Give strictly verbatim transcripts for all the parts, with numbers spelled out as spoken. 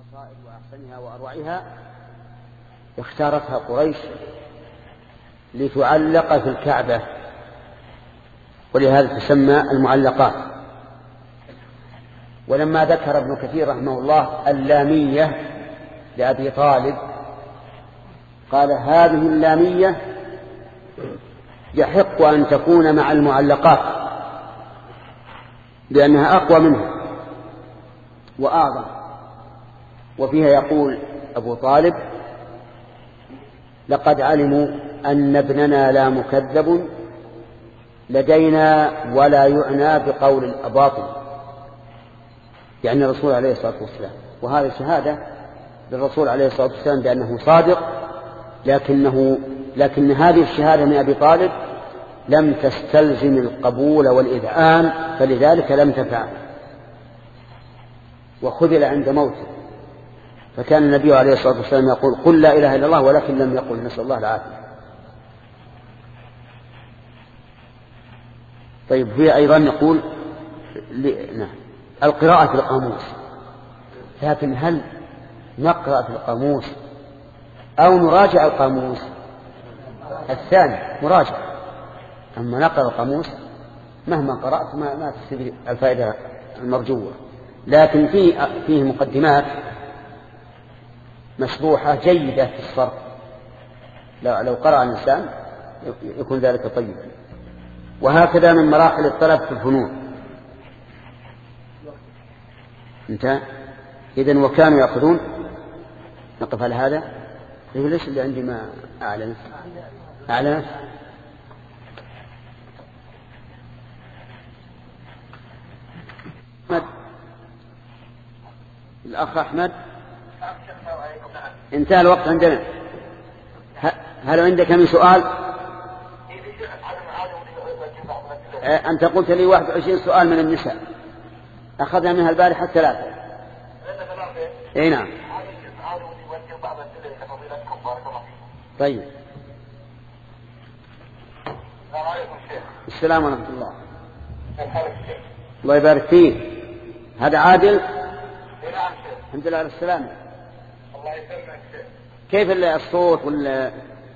القصائد وأحسنها وأروعها اختارتها قريش لتعلق في الكعبة، ولهذا تسمى المعلقات. ولما ذكر ابن كثير رحمه الله اللامية لأبي طالب قال هذه اللامية يحق أن تكون مع المعلقات لأنها أقوى منها وأعظم. وفيها يقول أبو طالب لقد علموا أن ابننا لا مكذب لدينا ولا يعنى بقول الأباطل، يعني الرسول عليه الصلاة والسلام. وهذا شهادة للرسول عليه الصلاة والسلام بأنه صادق، لكنه لكن هذه الشهادة من أبي طالب لم تستلزم القبول والإذعان، فلذلك لم تفعل وخذل عند موته. فكان النبي عليه الصلاة والسلام يقول قل لا إله إلا الله، ولكن لم يقل، نسأل الله العافية. طيب هي أيضا يقول نعم القراءة في القاموس، لكن هل نقرأ في القاموس أو نراجع القاموس؟ الثاني مراجعة. أما نقرأ القاموس مهما قرأت ما, ما تستفيد الفائدة المرجوة. لكن فيه, فيه مقدمات مشروحة جيدة في الصرف، لو قرأ الإنسان يكون ذلك طيبا. وهكذا من مراحل الطلب في الفنون. انتهى إذن وكانوا يأخذون. نقف على هذا. ليش اللي عندي ما أعلنت أعلنت أحمد الأخ أحمد انتهى الوقت عندنا. هل عندك من سؤال؟ أنت قلت لي واحد وعشرين سؤال من النساء، أخذنا منها البارحة ثلاثة. أي نعم. طيب السلام ورحمة الله. الله يبارك فيك. هذا عادل؟ الحمد لله على السلامة. الله يسلمك. كيف الصوت ولا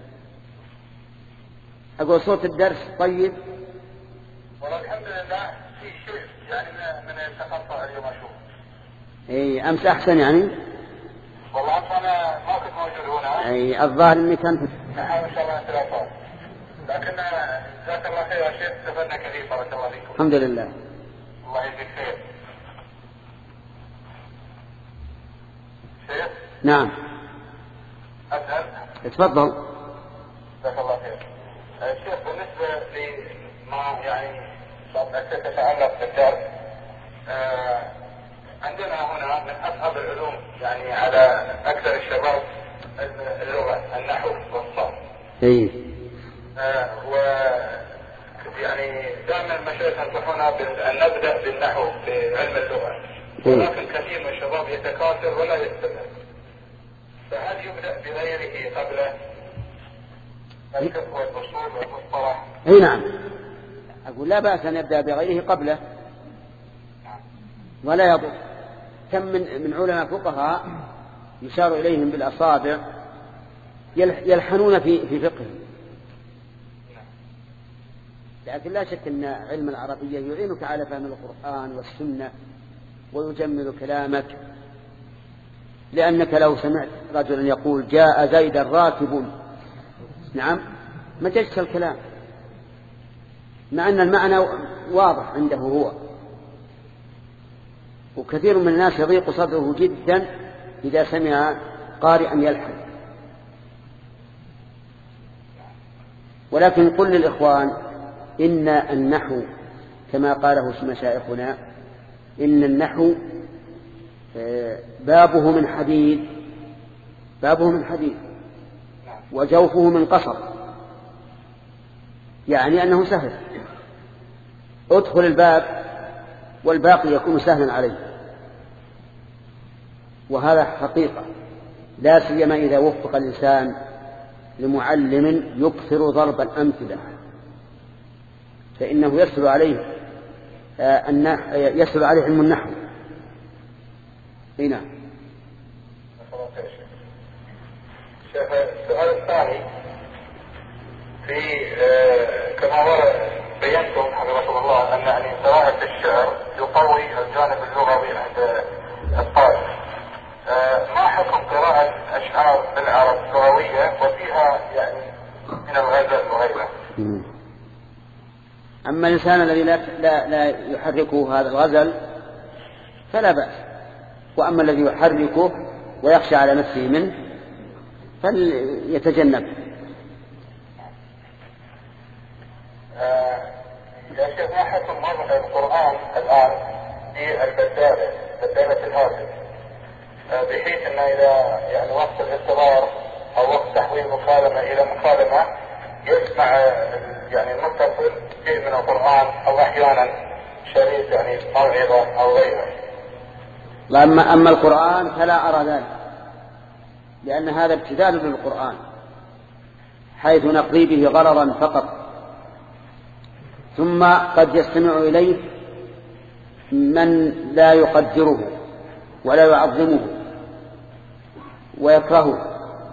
أقول صوت الدرس طيب؟ والله الحمد لله في شيء يعني من التقطع اليوم أشوف. إيه أمس أحسن يعني؟ والله أمس أنا ما كنت موجود هنا. إيه الظاهر إني كنت. نحاول إن شاء الله نتلاقى. لكن جزاك الله خير يا شيخ، استفدنا كثير بارك الله فيكم. الحمد لله. الله يجزيك خير. شيخ؟ نعم. أسأل؟ اتفضل. جزاك الله خير. الشيخ بالنسبة لما يعني تتعلق بالدرس، آه عندنا هنا من أصعب العلوم يعني على أكثر الشباب اللغة النحو والصرف. إيه. آه و يعني دائما المشايخ ينصحونا بأن نبدأ بالنحو في علم اللغة، ولكن كثير من الشباب يتكاثر ولا يستمر. فهل يبدأ بغيره قبله؟ الفقه والأصول والمصطلح. اي نعم، اقول لا بأس ان يبدأ بغيره قبله ولا يضر. كم من من علماء فقهاء يشار اليهم بالاصابع يلحنون في في فقه. لكن لا شك ان علم العربية يعينك على فهم القرآن والسنة ويجمل كلامك، لأنك لو سمعت رجلا يقول جاء زيد راكب، نعم، ما تجد الكلام مع أن المعنى واضح عنده هو. وكثير من الناس يضيق صدره جدا إذا سمع قارئا يلحن. ولكن قل للإخوان إن النحو كما قاله مشايخنا إن النحو بابه من حديد، بابه من حديد وجوفه من قصر، يعني أنه سهل. ادخل الباب والباقي يكون سهلا عليه. وهذا حقيقة، لا سيما إذا وفق الإنسان لمعلم يكثر ضرب الأمثلة، فإنه يسهل عليه يسهل عليه علم النحو. هنا السؤال الثاني في آه كما ورد بينتم حفظكم الله أن يعني قراءة الشعر يقوي الجانب اللغوي عند الطالب. آه ما حكم قراءة أشعار بالعرب لغوية وفيها يعني من الغزل وغيره؟ أما الإنسان الذي لا, لا, لا يحركه هذا الغزل فلا بأس، وأما الذي يحركه ويخشى على نفسه منه فليتجنب. آه يا شيخ ما حكم وضع القرآن الآن في البدالة بدالة الهاتف آه بحيث أنه إذا يعني وقت الاضطرار أو وقت تحويل مكالمة إلى مكالمة يسمع يعني المتصل شيء من القرآن أو أحيانا شريط يعني موعظة أو غيره؟ أما أما القرآن فلا أرى ذلك، لأن هذا ابتذال للقرآن حيث نقضي به غرضا فقط، ثم قد يستمع إليه من لا يقدره ولا يعظمه ويكرهه.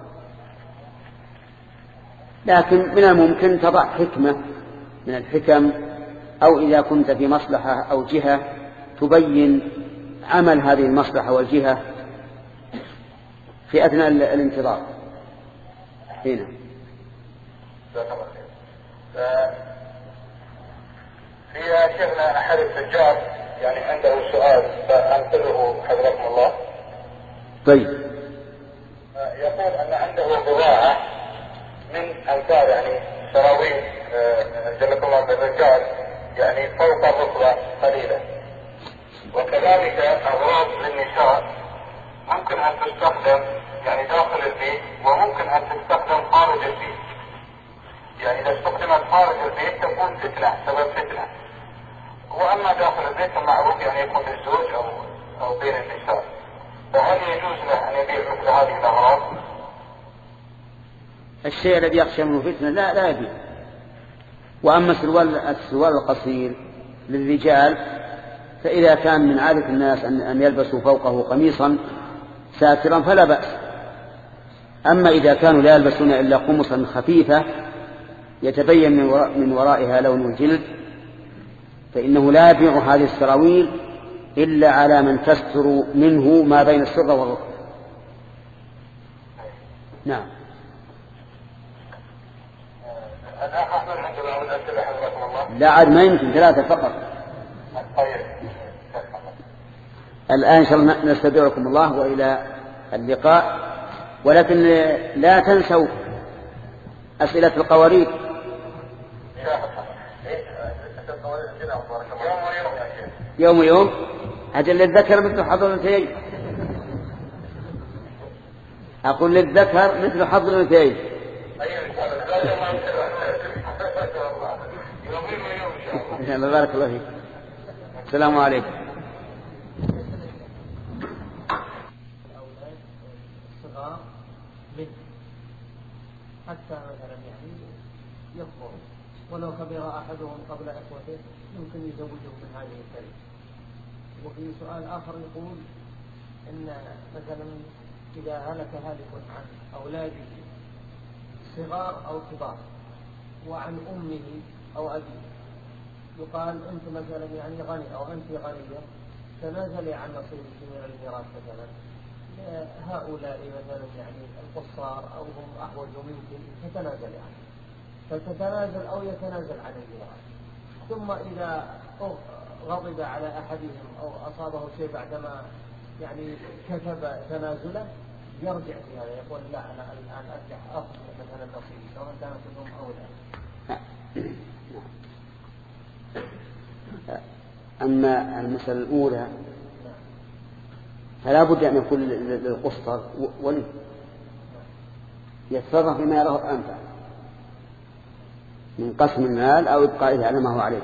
لكن من الممكن تضع حكمة من الحكم، أو إذا كنت في مصلحة أو جهة تبين عمل هذه المصلحة والجهة في أثناء الانتظار. هنا في شيخنا أحد التجار يعني عنده سؤال فأنقله حضركم الله. طيب. يقول أن عنده بضاعة من أمثال يعني سراويل جلك الله بالرجال يعني فوق الركبة قليلة، وكذلك أغراض للنساء ممكن أن تستخدم يعني داخل البيت وممكن أن تستخدم خارج البيت. يعني إذا استخدمت خارج البيت تكون فتنة سبب فتنة، وأما داخل البيت المعروف يعني يكون للزوج أو أو بين النساء. فهل يجوز له أن يبيع مثل هذه الأغراض؟ الشيء الذي يخشى منه فتنة لا لا يبيع. وأما السروال السروال القصير للرجال فإذا كان من عادة الناس أن يلبسوا فوقه قميصا ساترا فلا بأس. أما إذا كانوا لا يلبسون إلا قمصا خفيفة يتبين من, وراء من ورائها لون الجلد فإنه لا يبيع هذه السراويل إلا على من تستر منه ما بين السرة والركبة. نعم. لا عاد ما يمكن ثلاثة فقط. الآن إن شاء الله نستودعكم الله وإلى اللقاء، ولكن لا تنسوا أسئلة القوارير. يوم يوم أجل للذكر مثل حظ الأنثيين. أقول للذكر مثل حظ الأنثيين. الله بارك الله فيك. السلام عليكم. الصغار منه حتى مثلا يعني يكبر، ولو كبر أحدهم قبل إخوته يمكن يزوجه من هذه الكلمة. وفي سؤال آخر يقول إن مثلا إذا هلك هالك عن أولاده صغار أو كبار وعن أمه أو أبيه، يقال أنت مثلا يعني غني أو أنت غنية تنازلي عن نصيبك من الميراث مثلا هؤلاء مثلا يعني القصار أو هم أحوج منك فتنازلي عنه، فتتنازل أو يتنازل عن الميراث. ثم إذا غضب على أحدهم أو أصابه شيء بعدما يعني كتب تنازله يرجع في هذا يقول لا أنا الآن أرجع أخذ مثلا نصيبي سواء كانت الأم أو لا. أما المسألة الأولى فلا بد أن يكون للقسطر ولي يتصرف بما يراه أنفع من قسم المال أو إبقائه على ما هو عليه،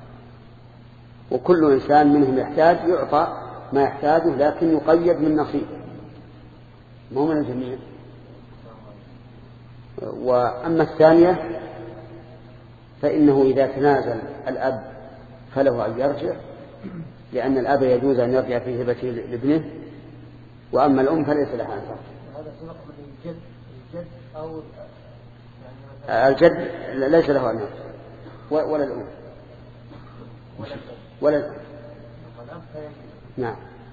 وكل إنسان منهم يحتاج يعطى ما يحتاجه لكن يقيد من نصيبه مو من الجميع. وأما الثانية فإنه إذا تنازل الأب فله أن يرجع، لأن الأب يجوز أن يرجع في هبته لابنه، وأما الأم فليس لها أن ترجع. هذا سبق من الجد الجد أو يعني الجد ليس له أبناء ولا الأم ولا الأم. نعم.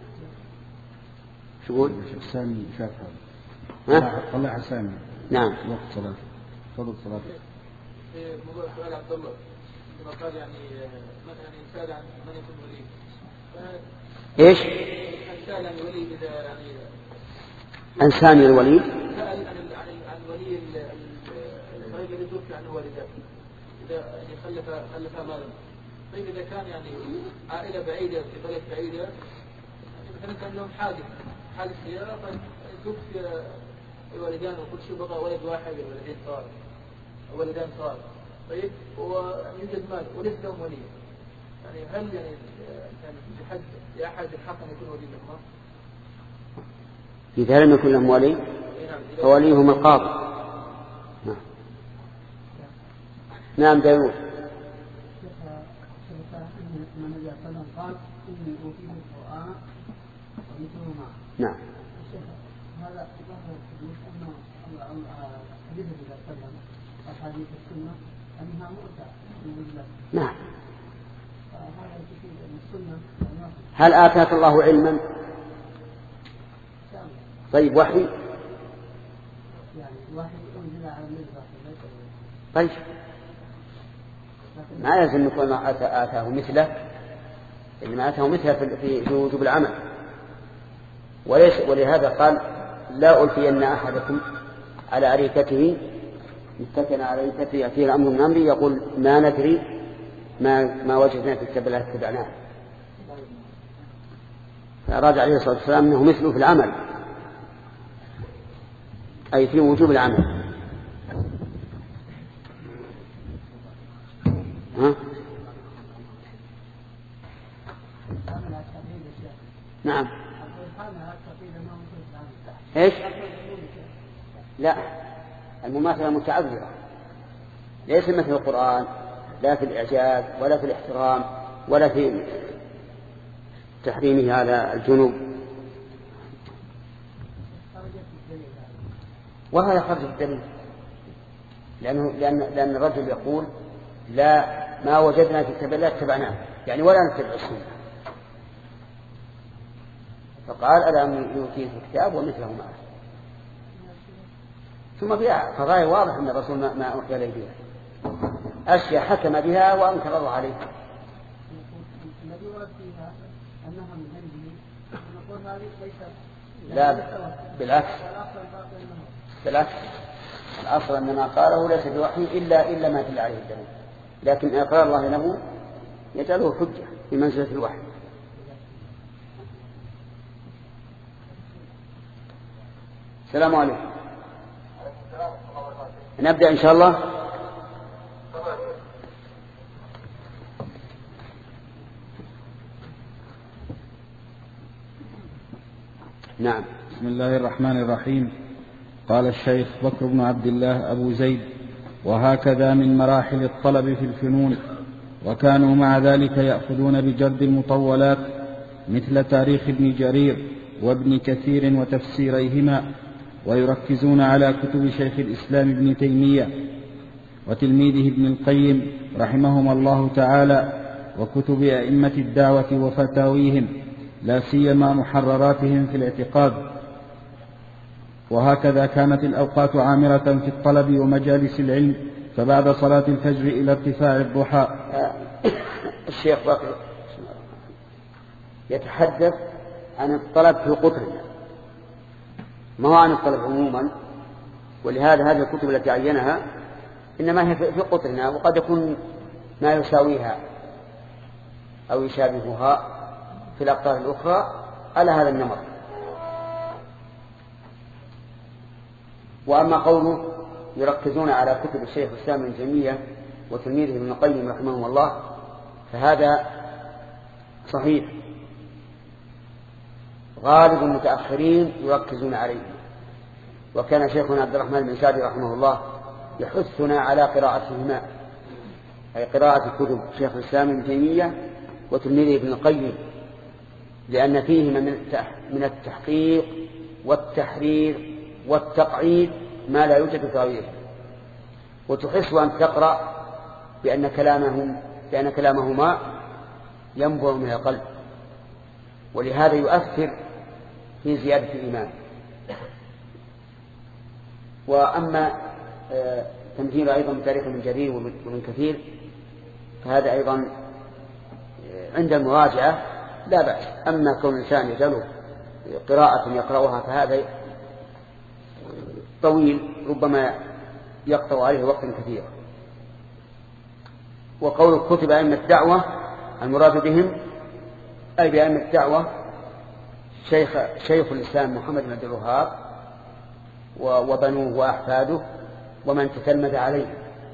شو يقول؟ سامي شاف هذا. طلع على سامي. نعم. وقت صلاة. تفضل صلاة. في موضوع سؤال عبد الله لما قال يعني يعني إنسان عن من يكون ولي. إيش؟ إنسان عن ولي إذا يعني. إنسان الولي. سأل عن عن عن ولي الصغير الذي توفي عنه والده. إذا يعني خلف خلف مالا. طيب إذا كان يعني عائلة بعيدة في بلد بعيدة يعني مثلا كان لهم حادث حادث سيارة توفي الوالدان وكل شيء بقى ولد واحد والولدين صار ولدان صار. طيب ويوجد مال وليس لهم ولي. يعني هل يعني كان بحد لأحد الحق أن يكون ولي لهم؟ إذا لم يكن لهم ولي فوليهم القاضي. نعم. نعم داود. قال إني أوتيت القرآن ومثله معه. نعم. هذا ظهر الحديث أنه الحديث إذا تكلم أحاديث السنة أنها مؤتى من الله. نعم. فهذا يفيد أن السنة هل آتاك الله علما؟ طيب وحي؟ يعني وحي أنزل على النبي. طيب ما لازم يكون ما آتاه مثله، إنما آتاه مثله في وجوب العمل. وليس ولهذا قال لا ألفين أحدكم على أريكته متكئا على أريكته يأتيه الأمر من أمري يقول ما ندري ما ما وجدنا في كتاب الله اتبعناه. فأراد عليه الصلاة والسلام أنه مثله في العمل أي في وجوب العمل. ها؟ نعم. ايش؟ لا المماثلة متعذرة ليس مثل القرآن لا في الإعجاز ولا في الاحترام ولا في تحريمه على الجنوب. وهذا خرج الدليل لأنه لأن لأن الرجل يقول لا ما وجدنا في كتاب الله اتبعناه يعني ولا نتبع السنة. فقال ألم يؤتيه الكتاب ومثله معه. ثم فيها قضايا واضح أن الرسول ما أوحي إليه بها أشياء حكم بها وأنكر الله عليه. الذي ورد فيها أنها من عنده نقول هذه ليس لا بالعكس بالعكس الأصل أن ما قاله ليس بوحي إلا إلا ما دل عليه الدليل، لكن إقرار الله له يجعله حجة في منزلة الوحي. السلام عليكم. نبدأ إن شاء الله. نعم. بسم الله الرحمن الرحيم. قال الشيخ بكر بن عبد الله أبو زيد: وهكذا من مراحل الطلب في الفنون، وكانوا مع ذلك يأخذون بجرد المطولات مثل تاريخ ابن جرير وابن كثير وتفسيريهما، ويركزون على كتب شيخ الإسلام ابن تيمية وتلميذه ابن القيم رحمهما الله تعالى، وكتب أئمة الدعوة وفتاويهم، لا سيما محرراتهم في الاعتقاد. وهكذا كانت الأوقات عامرة في الطلب ومجالس العلم، فبعد صلاة الفجر إلى ارتفاع الضحى. الشيخ بكر يتحدث عن الطلب في قطرنا، ما هو عن الطلب عموما، ولهذا هذه الكتب التي عينها إنما هي في قطرنا، وقد يكون ما يساويها أو يشابهها في الأقطار الأخرى على هذا النمط. وأما قوله يركزون على كتب الشيخ الإسلام ابن تيمية وتلميذه ابن القيم رحمهم الله، فهذا صحيح. غالب المتأخرين يركزون عليه، وكان شيخنا عبد الرحمن بن سعدي رحمه الله يحثنا على قراءتهما، أي قراءة كتب شيخ الإسلام ابن تيمية وتلميذه ابن القيم، لأن فيهما من التحقيق والتحرير والتقعيد ما لا يوجد تأويله، وتحس أن تقرأ بأن كلامهم بأن كلامهما ينبع من القلب، ولهذا يؤثر في زيادة الإيمان. وأما تمثيل أيضا بتاريخ من جرير ومن كثير فهذا أيضا عند المراجعة لا بأس. أما كون الإنسان يجعله قراءة يقرأها فهذا طويل ربما يقطع عليه وقت كثير. وقول كتب أئمة الدعوة المراد بهم أي بأئمة الدعوة شيخ, شيخ الإسلام محمد بن عبد الوهاب وبنوه وأحفاده ومن تتلمذ عليه.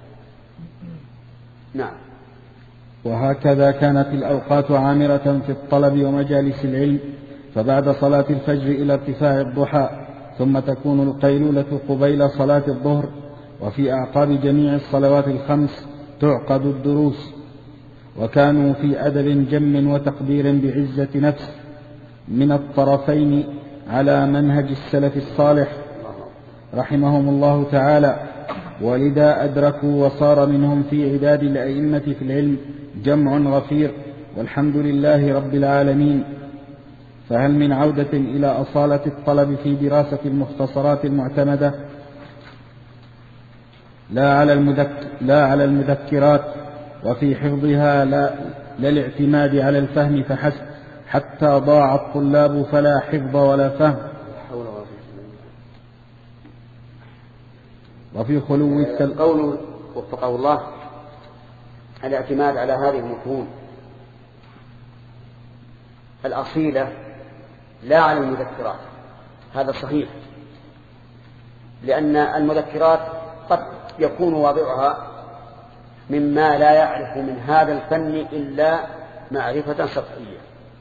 نعم. وهكذا كانت الأوقات عامرة في الطلب ومجالس العلم، فبعد صلاة الفجر إلى ارتفاع الضحى، ثم تكون القيلولة قبيل صلاة الظهر، وفي أعقاب جميع الصلوات الخمس تعقد الدروس. وكانوا في أدب جم وتقدير بعزة نفس من الطرفين على منهج السلف الصالح رحمهم الله تعالى، ولذا أدركوا وصار منهم في عداد الأئمة في العلم جمع غفير، والحمد لله رب العالمين. فهل من عودة إلى أصالة الطلب في دراسة المختصرات المعتمدة لا على, المذك... لا على المذكرات، وفي حفظها لا للاعتماد على الفهم فحسب، حتى ضاع الطلاب فلا حفظ ولا فهم. وفي خلو السل... قول وفقه الله الاعتماد على هذه المتون الأصيلة لا على المذكرات، هذا صحيح، لأن المذكرات قد يكون واضعها مما لا يعرف من هذا الفن إلا معرفة سطحية،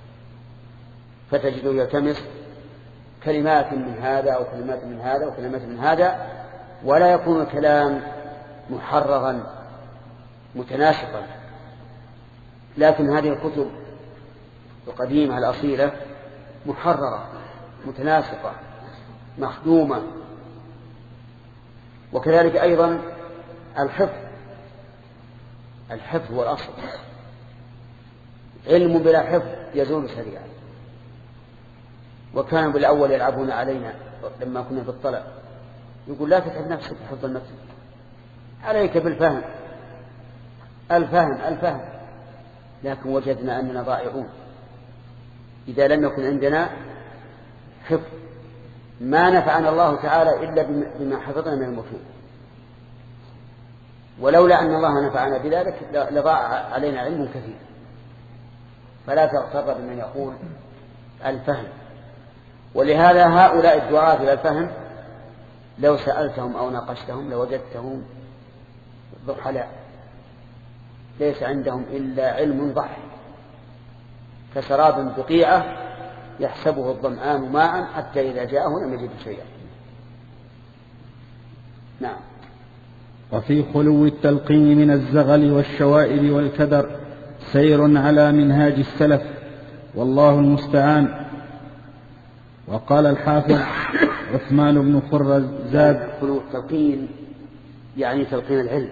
فتجد يلتمس كلمات من هذا أو كلمات من هذا أو كلمات من هذا، ولا يكون الكلام محررا متناسقا. لكن هذه الكتب القديمة الأصيلة محررة متناسقة مخدومة. وكذلك أيضا الحفظ الحفظ هو الأصل، علم بلا حفظ يزول سريعا. وكانوا بالأول يلعبون علينا لما كنا في الطلب، يقول لا تتعب نفسك بحفظ المتن، عليك بالفهم الفهم الفهم لكن وجدنا أننا ضائعون إذا لم يكن عندنا حفظ. ما نفعنا الله تعالى إلا بما حفظنا من المتون، ولولا أن الله نفعنا بذلك لضاع علينا علم كثير. فلا تغتر بمن يقول الفهم. ولهذا هؤلاء الدعاة إلى الفهم لو سألتهم أو ناقشتهم لوجدتهم ضحلاء، ليس عندهم إلا علم ضحي كسراب بقيعة يحسبه الظمآن ماء حتى إذا جاءه لم يجد شيئا. نعم. وفي خلو التلقين من الزغل والشوائب والكدر سير على منهاج السلف، والله المستعان. وقال الحافظ عثمان بن خرزاد خلو التلقين يعني تلقين العلم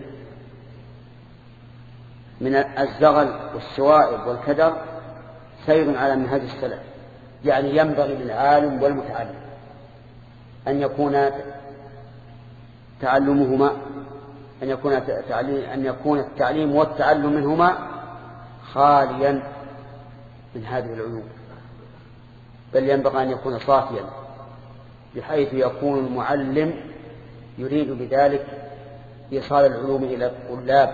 من الزغل والشوائب والكدر سير على منهاج السلف، يعني ينبغي للعالم والمتعلم أن يكون تعلمهما أن يكون أن يكون التعليم والتعلم منهما خاليا من هذه العلوم، بل ينبغي أن يكون صافيا بحيث يكون المعلم يريد بذلك إيصال العلوم إلى الطلاب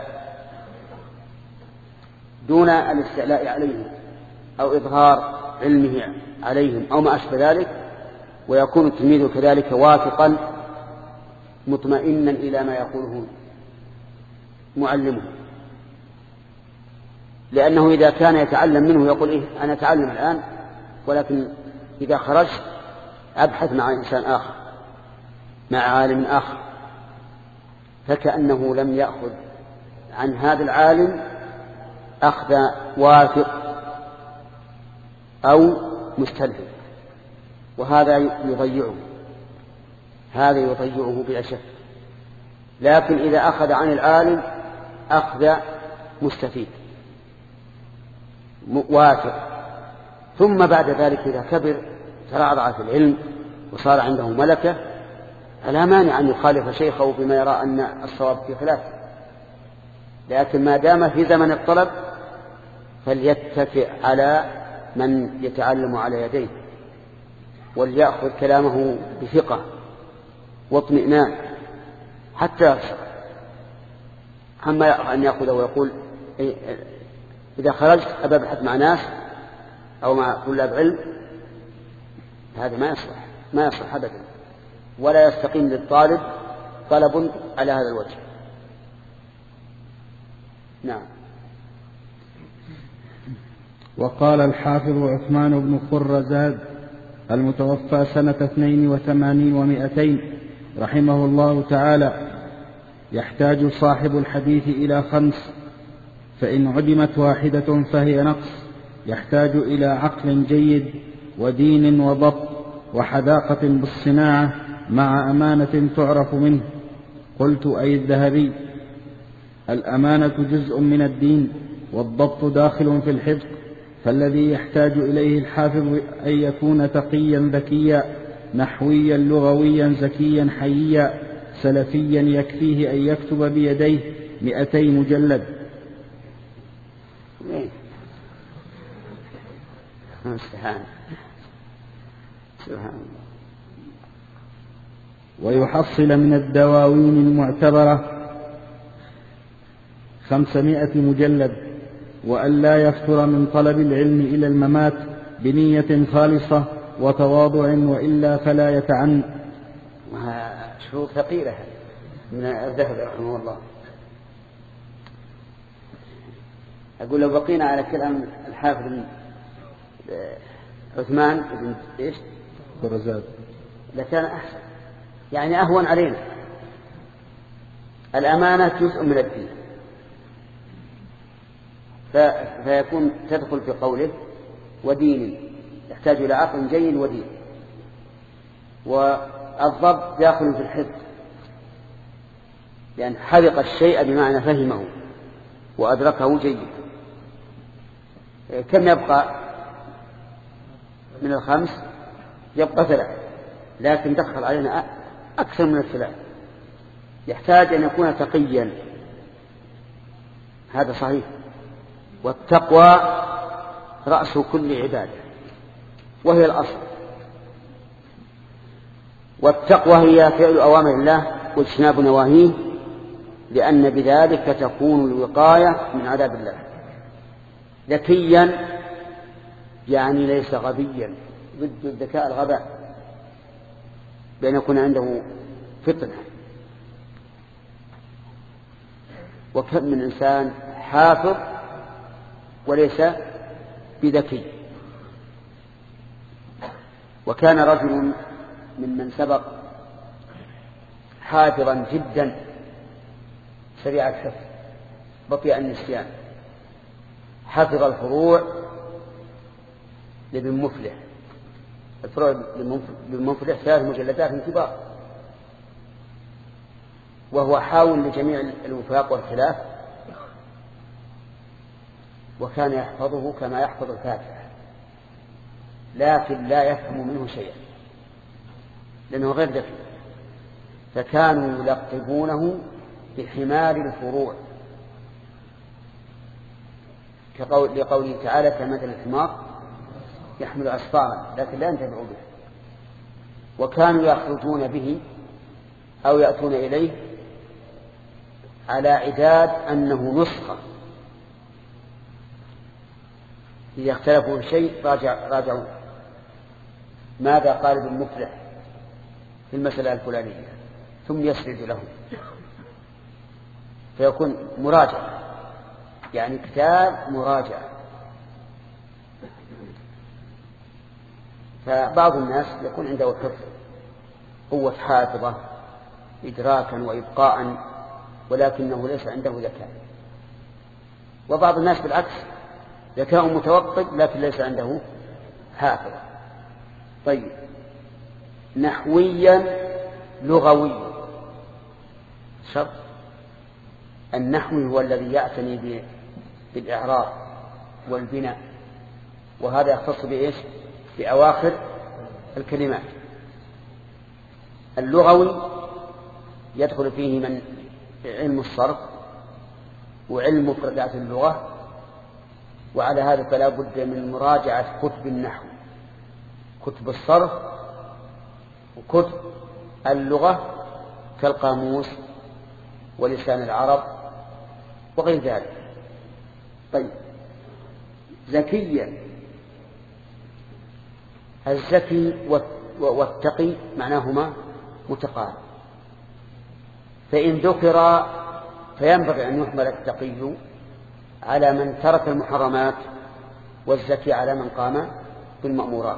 دون الاستعلاء عليهم أو إظهار علمه عليهم أو ما أشبه ذلك، ويكون التلميذ كذلك واثقا مطمئنا إلى ما يقوله معلمه. لأنه إذا كان يتعلم منه يقول إيه أنا أتعلم الآن، ولكن إذا خرجت أبحث مع إنسان آخر مع عالم آخر، فكأنه لم يأخذ عن هذا العالم أخذ واثق أو مستلهم، وهذا يضيعه. هذا يضيعه بلا شك. لكن إذا أخذ عن العالم أخذ مستفيد واثق، ثم بعد ذلك إذا كبر ترعرع في العلم وصار عنده ملكة فلا مانع أن يخالف شيخه بما يرى أن الصواب في خلافه، لكن ما دام في زمن الطلب فليتكئ على من يتعلم على يديه، وليأخذ كلامه بثقة واطمئنان حتى يخشى. أما أن يأخذ ويقول إذا خرجت أبى أبحث مع ناس أو مع طلاب علم، هذا ما يصلح ما يصلح أبدا، ولا يستقيم للطالب طلب على هذا الوجه. نعم. وقال الحافظ عثمان بن خرزاد المتوفى سنة اثنين وثمانين ومائتين رحمه الله تعالى: يحتاج صاحب الحديث إلى خمس، فإن عدمت واحدة فهي نقص، يحتاج إلى عقل جيد ودين وضبط وحذاقة بالصناعة مع أمانة تعرف منه. قلت أي الذهبي: الأمانة جزء من الدين والضبط داخل في الحفظ، فالذي يحتاج إليه الحافظ أن يكون تقيا ذكيا نحويا لغويا زكيا حييا سلفيا يكفيه أن يكتب بيديه مئتي مجلد. ويحصل من الدواوين المعتبرة خمسمائة مجلد، وأن لا يفتر من طلب العلم إلى الممات بنية خالصة وتواضع، وإلا فلا يتعن. شروط ثقيلة من الذهب رحمه الله. أقول لو بقينا على كلام الحافظ عثمان بن إيش خرزاد لكان أحسن، يعني أهون علينا. الأمانة جزء من الدين، فيكون تدخل في قوله ودين، يحتاج إلى عقل جيد ودين، والضبط داخل في الحفظ، لأن حذق الشيء بمعنى فهمه وأدركه جيدا. كم يبقى من الخمس؟ يبقى ثلاث، لكن دخل علينا أكثر من الثلاث. يحتاج أن يكون تقيا، هذا صحيح، والتقوى رأس كل عبادة وهي الأصل. والتقوى هي فعل أوامر الله واجتناب نواهيه، لأن بذلك تكون الوقاية من عذاب الله. ذكيا يعني ليس غبيا، ضد الذكاء الغباء، بأن يكون عنده فطنة. وكم من إنسان حافظ وليس بذكي. وكان رجل ممن سبق حافظا جدا سريع الحفظ بطيء النسيان، حفظ الفروع لابن مفلح، الفروع لابن مفلح ثلاث مجلدات كبار، وهو حاول لجميع الوفاق والخلاف، وكان يحفظه كما يحفظ الفاتحة، لكن لا يفهم منه شيئا لأنه غير ذكي. فكانوا يلقبونه بحمار الفروع، كقول لقوله تعالى: كمثل الحمار يحمل أسفارا لكن لا ينتفع به. وكانوا يخرجون به أو يأتون إليه على عداد أنه نسخة، إذا اختلفوا في شيء راجع راجعوا ماذا قال ابن مفلح في المسألة الفلانية، ثم يسرد له، فيكون مراجعة، يعني كتاب مراجعة. فبعض الناس يكون عنده حفظ قوة حافظة إدراكا وإبقاء، ولكنه ليس عنده ذكاء. وبعض الناس بالعكس ذكاء متوقد لكن ليس عنده حافظ. طيب، نحويا لغوي شرط. النحوي هو الذي يعتني بالإعراب والبناء، وهذا يختص بإيش؟ بأواخر الكلمات. اللغوي يدخل فيه من علم الصرف وعلم مفردات اللغة، وعلى هذا فلا بد من مراجعة كتب النحو، كتب الصرف وكتب اللغة كالقاموس ولسان العرب وغير ذلك. طيب، زكيا، الزكي والتقي معناهما متقارب، فإن ذكر فينبغي أن يحمل التقي على من ترك المحرمات والزكي على من قام بالمأمورات.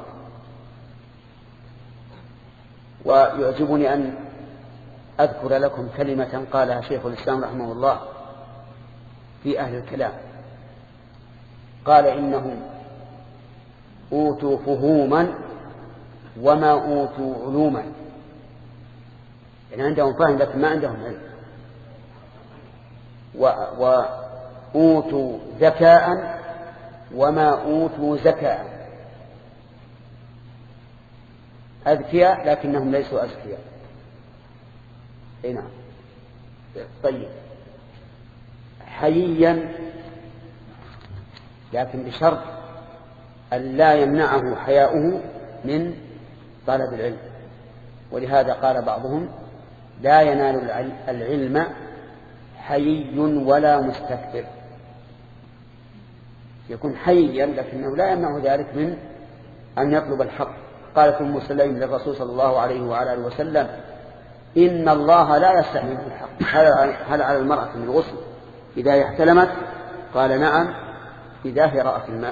ويعجبني أن أذكر لكم كلمة قالها شيخ الإسلام رحمه الله في أهل الكلام، قال إنهم أوتوا فهوما وما أوتوا علوما، يعني عندهم فهم لكن ما عندهم علم، وأوتوا ذكاء وما أوتوا زكاء، أذكياء لكنهم ليسوا أذكياء. اي نعم. طيب، حييا لكن بشرط أن لا يمنعه حياؤه من طلب العلم، ولهذا قال بعضهم لا ينال العلم حيي ولا مستكبر، يكون حييا لكنه لا يمنع ذلك من أن يطلب الحق. قالت أم سليم للرسول صلى الله عليه وعلى آله وسلم إن الله لا يستحي من الحق، هل على المرأة من غسل إذا احتلمت؟ قال نعم إذا هي رأت الماء.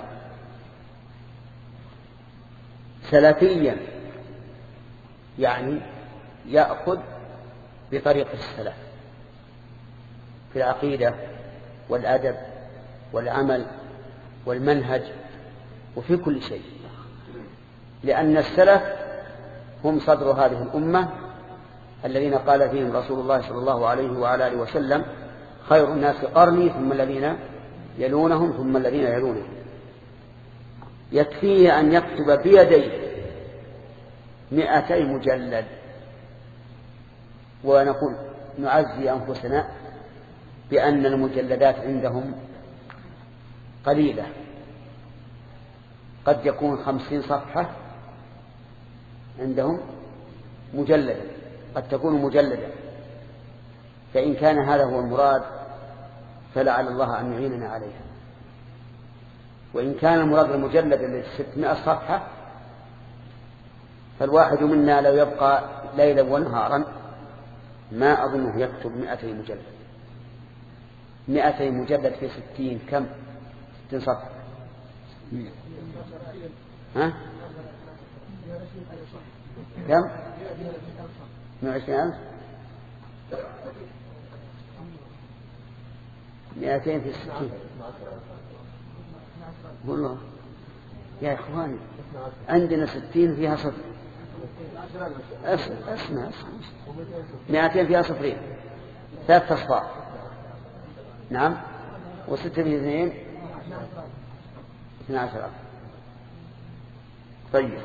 سلفيا يعني يأخذ بطريق السلف في العقيدة والأدب والعمل والمنهج وفي كل شيء، لأن السلف هم صدر هذه الأمة الذين قال فيهم رسول الله صلى الله عليه وعلى آله وسلم خير الناس قرني ثم الذين يلونهم ثم الذين يلونهم. يكفيه أن يكتب بيديه مئتي مجلد، ونقول نعزي أنفسنا بأن المجلدات عندهم قليلة، قد يكون خمسين صفحة عندهم مجلدة، قد تكون مجلدة. فإن كان هذا هو المراد فلعل الله أن يعيننا عليها. وإن كان المراد المجلد الذي ستمائة صفحة فالواحد منا لو يبقى ليلا ونهارا ما أظنه يكتب مئتي مجلد. مئتي مجلد في ستين كم؟ ستين صفحة. ها؟ كم؟ مئة وعشرين ألف. مئتين في ستين. والله يا إخواني عندنا ستين فيها صفر. اسمع اسمع مئتين فيها صفرين، ثلاث أصفار. نعم. وستة في اثنين اثنى عشر. طيب،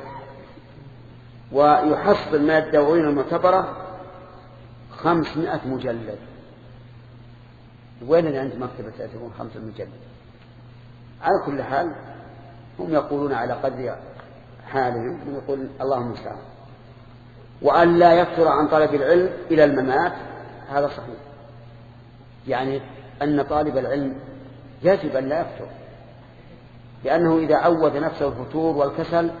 ويحصل من الدواوين المعتبرة خمسمائة مجلد. وين اللي عند مكتبة تأتون خمسة مجلد؟ على كل حال هم يقولون على قدر حالهم، ويقول اللهم المستعان. وأن لا يفتر عن طلب العلم إلى الممات، هذا صحيح، يعني أن طالب العلم يجب أن لا يفتر، لأنه إذا عود نفسه الفتور والكسل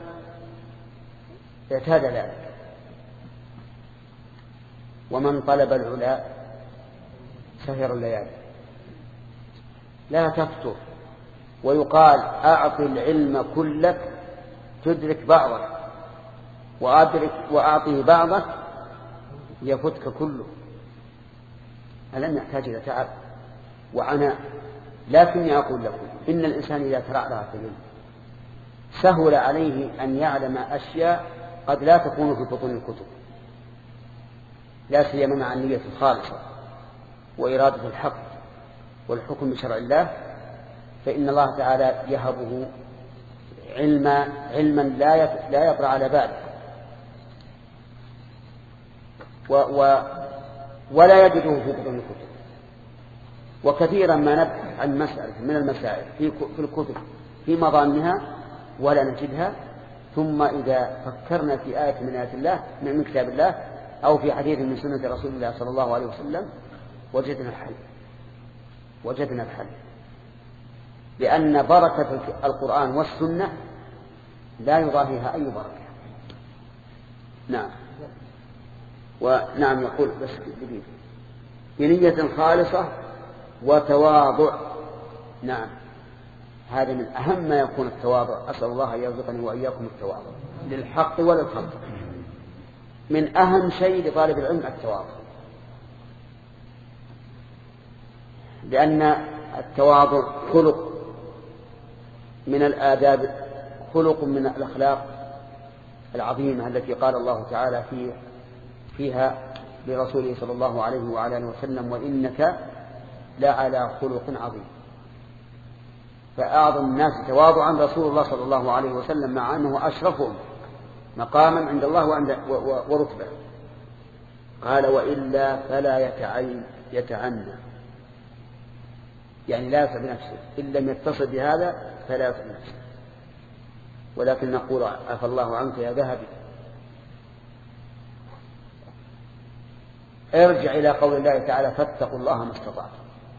اعتاد ذلك. ومن طلب العلا سهر الليالي. لا تفتر، ويقال أعط العلم كلك تدرك بعضه، وأدرك وأعطه بعضه يفتك كله. ألم يحتاج إلى تعب وعناء؟ لكني أقول لكم إن الإنسان إذا ترعرع في العلم سهل عليه أن يعلم أشياء قد لا تكون في بطون الكتب. لا سيما مع النية الخالصة وإرادة الحق والحكم بشرع الله، فإن الله تعالى يهبه علما علما لا لا يطرأ على باله و و ولا يجده في بطون الكتب. وكثيرا ما نبحث عن مسألة من المسائل في في الكتب في مضامنها ولا نجدها، ثم إذا فكرنا في آية من آيات الله من كتاب الله أو في حديث من سنة رسول الله صلى الله عليه وسلم وجدنا الحل وجدنا الحل لأن بركة القرآن والسنة لا يضاهيها أي بركة. نعم. ونعم يقول بس بديد بنية خالصة وتواضع. نعم، هذا من أهم ما يكون التواضع. أسأل الله أن يرزقني وإياكم التواضع للحق وللخلق. من أهم شيء لطالب العلم التواضع، لأن التواضع خلق من الآداب، خلق من الأخلاق العظيمة التي قال الله تعالى في فيها لرسوله صلى الله عليه وعلى آله وسلم: وإنك لعلى خلق عظيم. فأعظم الناس تواضعا رسول الله صلى الله عليه وسلم، مع أنه أشرفهم مقاما عند الله وعند ورتبة. قال: وإلا فلا يتعين يتعنى، يعني لا يسع بنفسه، إن لم يتصل بهذا فلا يسع بنفسه. ولكن نقول: عفى الله عنك يا ذهبي. ارجع إلى قول الله تعالى: فاتقوا الله ما استطعتم.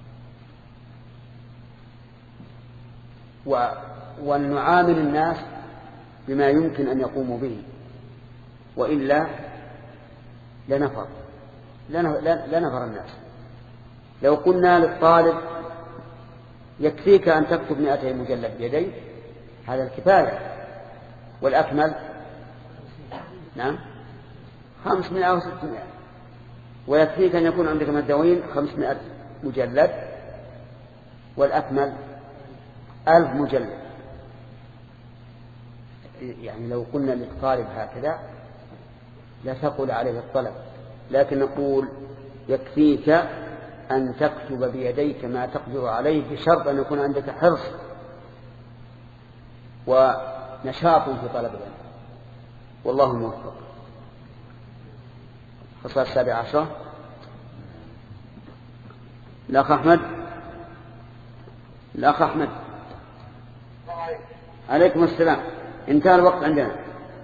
ونعامل الناس بما يمكن أن يقوموا به، وإلا لنفر لنفر الناس. لو قلنا للطالب: يكفيك أن تكتب مئتي مجلد بيديك، هذا الكفاية، والأكمل نعم خمسمائة أو ستمائة، ويكفيك أن يكون عندك من الدواوين خمسمائة مجلد، والأكمل ألف مجلد. يعني لو قلنا للطالب هكذا لثقل عليه الطلب، لكن نقول: يكفيك أن تكتب بيديك ما تقدر عليه، بشرط أن يكون عندك حرص ونشاط في طلب العلم. والله موفق. الخصلة السابعة عشرة. الأخ أحمد. الأخ أحمد. عليكم السلام. انتهى الوقت عندنا.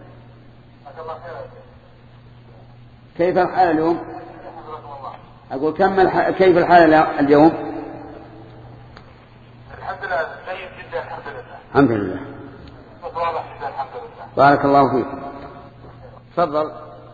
كيف الحال اليوم؟ أقول كم الح... كيف الحال اليوم؟ الحمد لله جيد جدا الحمد لله. الحمد لله. واضح جدا الحمد لله. بارك الله فيك. تفضل.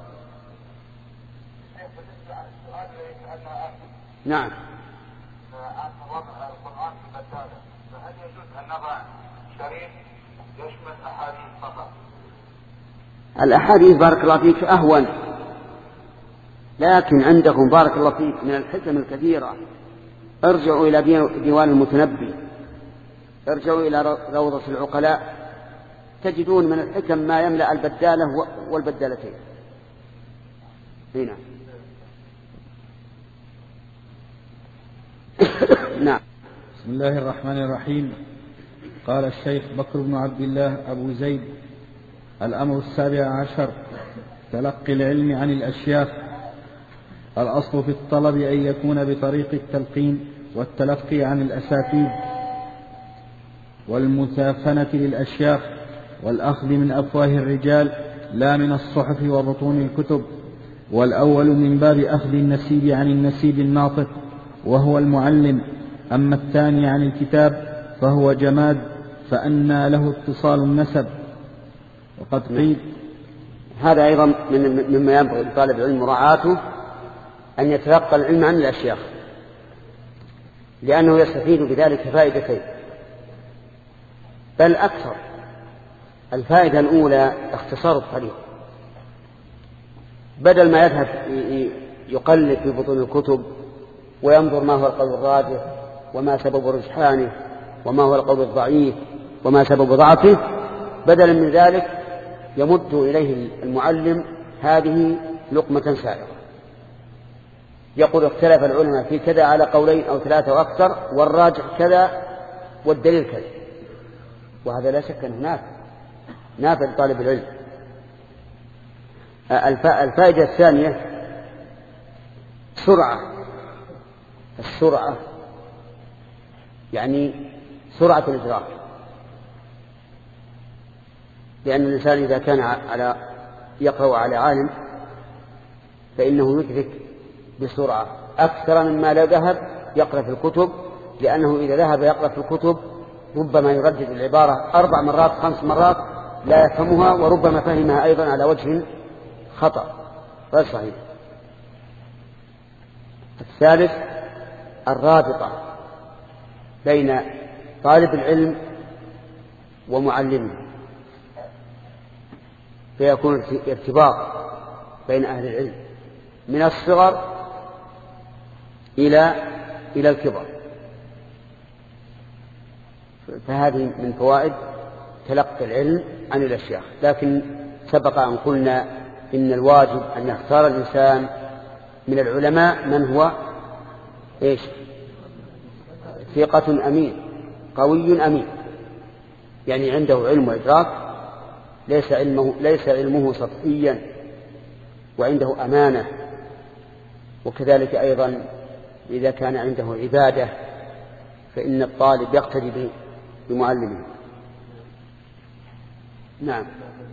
نعم. عن وضع القرآن في البتالة، فهل يجوز أن نضع شريط يشمل أحاديث فقط؟ الأحاديث بارك الله فيك أهون، لكن عندكم بارك الله فيك من الحكم الكثيرة. ارجعوا إلى ديوان المتنبي، ارجعوا إلى روضة العقلاء، تجدون من الحكم ما يملأ البدالة والبدالتين. هنا نعم. بسم الله الرحمن الرحيم. قال الشيخ بكر بن عبد الله أبو زيد: الأمر السابع عشر تلقي العلم عن الأشياخ. الأصل في الطلب أن يكون بطريق التلقين والتلقي عن الأساتذة والمثافنة للأشياخ، والأخذ من أفواه الرجال لا من الصحف وبطون الكتب. والأول من باب أخذ النسيب عن النسيب الناطق وهو المعلم، أما الثاني عن الكتاب فهو جماد، فأنى له اتصال النسب. وقد قيل هذا أيضا مما ينبغي لطالب العلم مراعاته، أن يتلقى العلم عن الأشياخ، لأنه يستفيد بذلك فائدتين بل أكثر. الفائدة الأولى اختصار الطريق، بدل ما يذهب يقلب في بطون الكتب وينظر ما هو القول الراجح وما سبب رجحانه وما هو القول الضعيف وما سبب ضعفه، بدلا من ذلك يمد إليه المعلم هذه لقمة سائغة يقول اختلف العلماء في كذا على قولين أو ثلاثة وأكثر والراجح كذا والدليل كذا، وهذا لا شك أنه نافع نافع لطالب العلم. الفائدة الثانية سرعة، السرعة يعني سرعة الإدراك، لأن الإنسان إذا كان على يقرأ على عالم فإنه يدرك بسرعة أكثر مما لو ذهب يقرأ في الكتب، لأنه إذا ذهب يقرأ في الكتب ربما يردد العبارة أربع مرات خمس مرات لا يفهمها، وربما فهمها أيضا على وجه خطأ غير صحيح. الثالث الرابطة بين طالب العلم ومعلمه، فيكون ارتباط بين أهل العلم من الصغر إلى إلى الكبر. فهذه من فوائد تلقي العلم عن الأشياخ. لكن سبق أن قلنا إن الواجب أن يختار الإنسان من العلماء من هو إيش؟ ثقة أمين قوي أمين، يعني عنده علم وإدراك، ليس علمه, ليس علمه سطحيا، وعنده أمانة. وكذلك أيضا إذا كان عنده عبادة فإن الطالب يقتدي بمعلمه. نعم.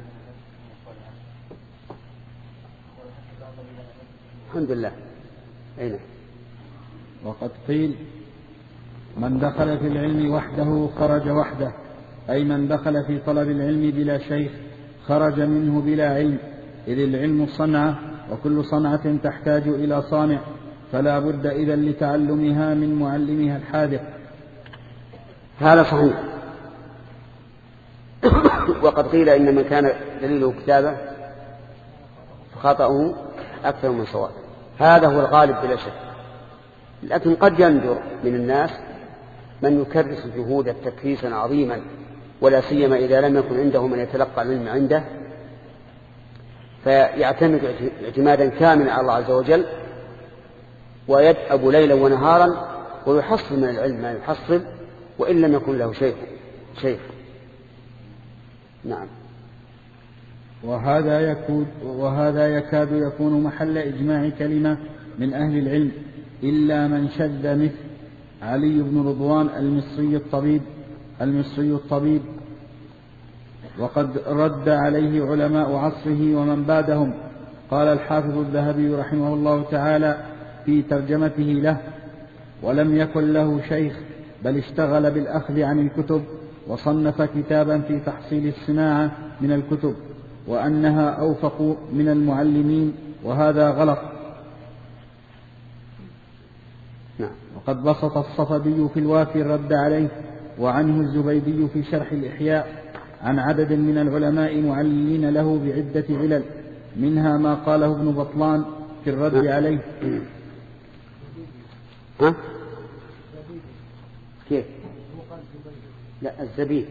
الحمد لله. أين؟ وقد قيل من دخل في العلم وحده خرج وحده، أي من دخل في طلب العلم بلا شيخ خرج منه بلا علم، إذ العلم صنعة، وكل صنعة تحتاج إلى صانع، فلا بد إذا لتعلمها من معلمها الحاذق. هذا صحيح. وقد قيل إن من كان دليله كتابة فخطأه أكثر من صواب، هذا هو الغالب بلا شك. لكن قد يندر من الناس من يكرس جهود تكريسا عظيما، ولا سيما إذا لم يكن عنده من يتلقى العلم عنده، فيعتمد اعتمادا كاملا على الله عز وجل، ويدأب ليلا ونهارا ويحصل من العلم ما يحصل وإن لم يكن له شيء شيء نعم. وهذا يكاد وهذا يكاد يكون محل إجماع كلمة من أهل العلم، إلا من شذ مثل علي بن رضوان المصري الطبيب المصري الطبيب وقد رد عليه علماء عصره ومن بعدهم. قال الحافظ الذهبي رحمه الله تعالى في ترجمته له: ولم يكن له شيخ، بل اشتغل بالأخذ عن الكتب، وصنف كتابا في تحصيل الصناعة من الكتب، وأنها أوفق من المعلمين، وهذا غلط. وقد بسط الصفدي في الوافي الرد عليه، وعنه الزبيدي في شرح الإحياء عن عدد من العلماء معللين له بعدة علل، منها ما قاله ابن بطلان في الرد عليه. ها؟ كيف؟ لا، الزبيب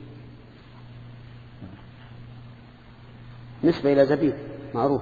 نسبة إلى زبيب معروف.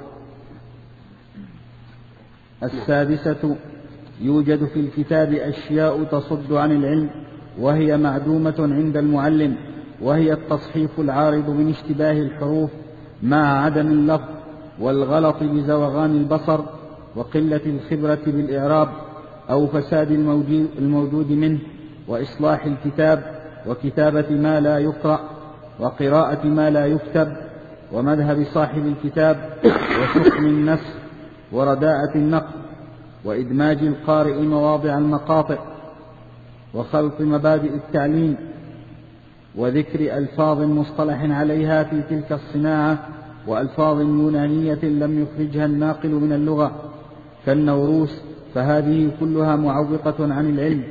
السادسة: يوجد في الكتاب أشياء تصد عن العلم وهي معدومة عند المعلم، وهي التصحيف العارض من اشتباه الحروف مع عدم اللفظ، والغلط بزوغان البصر، وقلة الخبرة بالإعراب أو فساد الموجود منه، وإصلاح الكتاب، وكتابة ما لا يقرأ، وقراءة ما لا يكتب، ومذهب صاحب الكتاب، وحكم النسخ، ورداءة النقل، وإدماج القارئ مواضع المقاطع، وخلط مبادئ التعليم، وذكر ألفاظ مصطلح عليها في تلك الصناعة، وألفاظ يونانية لم يخرجها الناقل من اللغة كالنوروس، فهذه كلها معوقة عن العلم.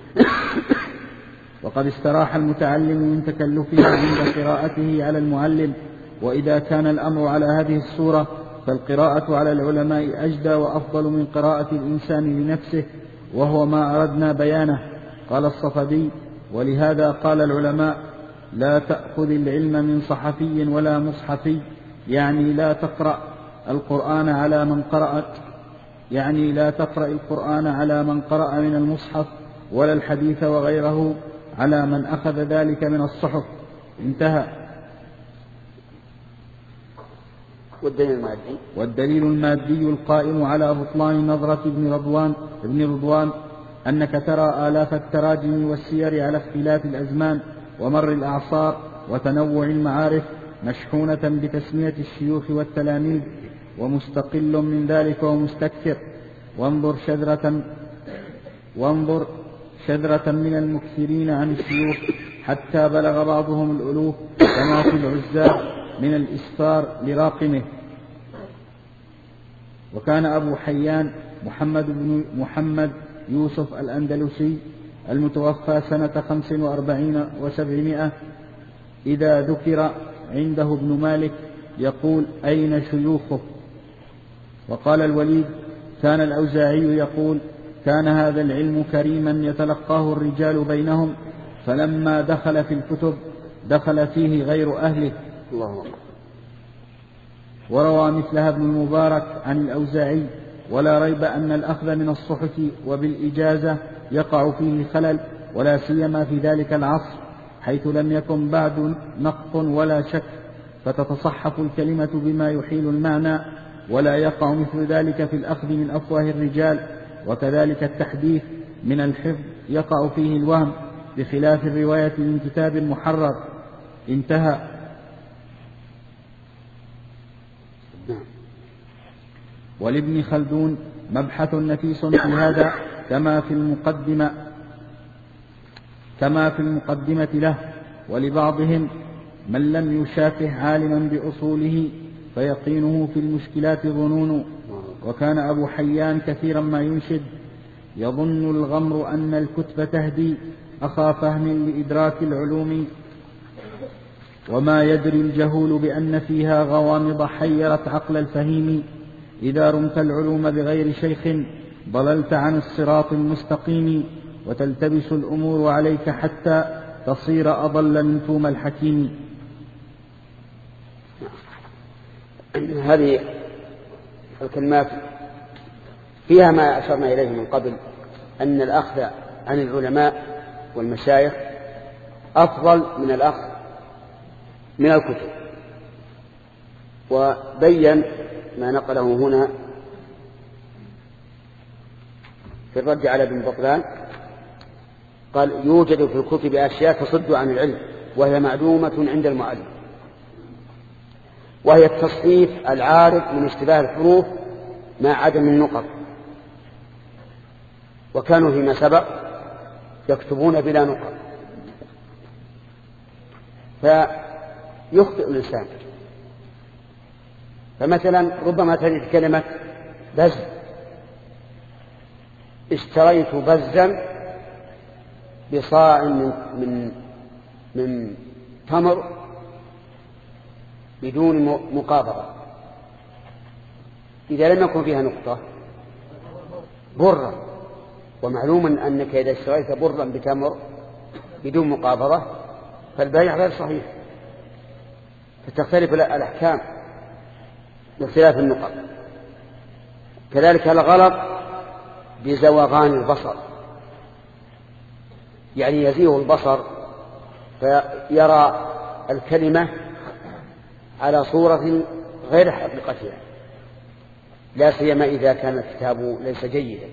وقد استراح المتعلم من تكلفها عند قراءته على المعلم، وإذا كان الأمر على هذه الصورة فالقراءة على العلماء أجدى وأفضل من قراءة الإنسان لنفسه، وهو ما أردنا بيانه. قال الصفدي: ولهذا قال العلماء: لا تأخذ العلم من صحفي ولا مصحفي، يعني لا تقرأ القرآن على من قرأت يعني لا تقرأ القرآن على من قرأ من المصحف ولا الحديث وغيره على من أخذ ذلك من الصحف. انتهى. والدليل المادي والدليل المادي القائم على بطلان نظرة ابن رضوان ابن رضوان أنك ترى آلاف التراجم والسير على اختلاف الأزمان ومر الأعصار وتنوع المعارف مشحونة بتسمية الشيوخ والتلاميذ، ومستقل من ذلك ومستكثر. وانظر شذرة وانظر شذرة من المكثرين عن الشيوخ حتى بلغ بعضهم الألوف كما في العزاب من الإسفار لراقمه. وكان أبو حيان محمد بن محمد يوسف الأندلسي المتوفى سنة خمس وأربعين وسبعمائة إذا ذكر عنده ابن مالك يقول أين شيوخه؟ وقال الوليد كان الأوزاعي يقول كان هذا العلم كريما يتلقاه الرجال بينهم، فلما دخل في الكتب دخل فيه غير أهله. الله. وروى مثلها ابن المبارك عن الأوزاعي، ولا ريب أن الأخذ من الصحف وبالإجازة يقع فيه خلل، ولا سيما في ذلك العصر حيث لم يكن بعد نقط ولا شك، فتتصحف الكلمة بما يحيل المعنى، ولا يقع مثل ذلك في الأخذ من أفواه الرجال. وكذلك التحديث من الحفظ يقع فيه الوهم بخلاف الرواية من كتاب محرر. انتهى. ولابن خلدون مبحث نفيس في هذا كما في المقدمة كما في المقدمة له. ولبعضهم من لم يشافه عالما بأصوله فيقينه في المشكلات ظنون. وكان أبو حيان كثيرا ما ينشد يظن الغمر أن الكتب تهدي أخا فهم لإدراك العلوم، وما يدري الجهول بأن فيها غوامض حيرت عقل الفهيم. إذا رمت العلوم بغير شيخ ضللت عن الصراط المستقيم، وتلتبس الأمور عليك حتى تصير أضل من ثوم الحكيم. هذه الكلمات فيها ما أشرنا إليه من قبل، أن الأخذ عن العلماء والمشايخ أفضل من الأخذ من الكتب. وبين ما نقله هنا في الرد على ابن بطلان، قال يوجد في الكتب أشياء تصد عن العلم وهي معلومة عند المعلم، وهي التصنيف العارف من اشتباه الحروف مع عدم النقط. وكانوا فيما سبق يكتبون بلا نقط، فيخطئ الإنسان. فمثلا ربما تجد كلمة بز، اشتريت بزا بصاع من, من, من تمر بدون مقابضة. إذا لم يكن فيها نقطة برا، ومعلوم أنك إذا اشتريت برا بتمر بدون مقابضة فالبيع غير صحيح، فتختلف الأحكام باختلاف النقط. كذلك الغلط بزوغان البصر، يعني يزيغ البصر فيرى الكلمة على صورة غير حقيقتها، لا سيما إذا كان الكتاب ليس جيدا.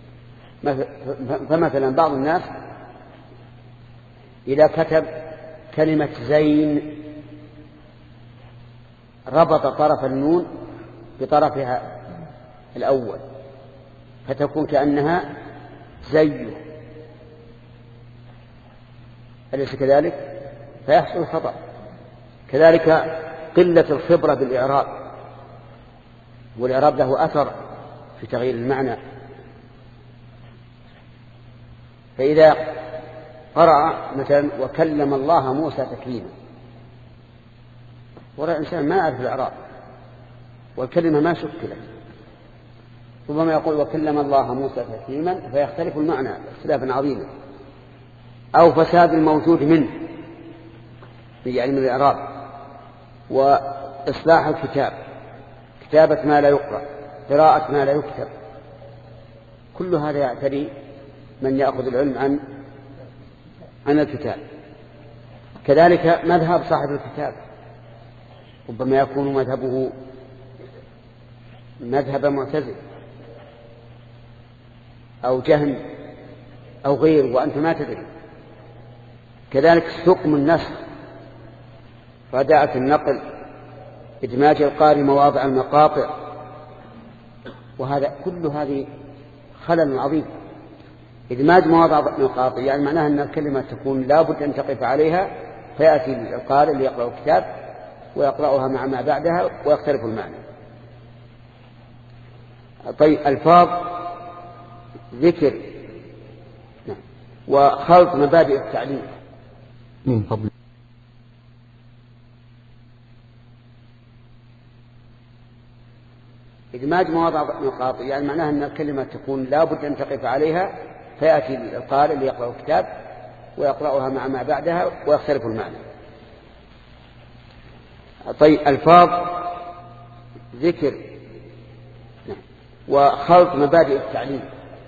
فمثلا بعض الناس إذا كتب كلمة زين ربط طرف النون بطرفها الأول فتكون كأنها زي، أليس كذلك؟ فيحصل خطأ. كذلك قلة الخبرة بالإعراب، والإعراب له أثر في تغيير المعنى. فإذا قرأ مثلا وكلم الله موسى تكليما، ورأى إنسان ما يعرف الإعراب والكلمة ما شكلت، ربما يقول وكلم الله موسى تكليما فيختلف المعنى اختلافا عظيما، أو فساد الموجود منه يعني من الإعراب، وإصلاح الكتاب، كتابة ما لا يقرأ، قراءة ما لا يكتب، كل هذا يعتري من يأخذ العلم عن عن الكتاب. كذلك مذهب صاحب الكتاب ربما يكون مذهبه مذهب معتزل أو جهم أو غير وأنت ما تدري. كذلك حكم النسخ، رداءة النقل، إدماج القارئ مواضع المقاطع، وهذا كل هذه خلل عظيم. إدماج مواضع المقاطع يعني معناها أن الكلمة تكون لا بد أن تقف عليها، فيأتي القارئ ليقرأ الكتاب ويقرأها مع ما بعدها ويختلف المعنى. طيب ألفاظ ذكر وخلط مبادئ التعليم من فضل إدماج مواضع المقاطع يعني معناها أن الكلمة تكون لا بد أن تقف عليها، فيأتي القارئ ليقرأ الكتاب ويقرأها مع ما بعدها ويختلف المعنى. طيب ألفاظ ذكر وخلط مبادئ التعليم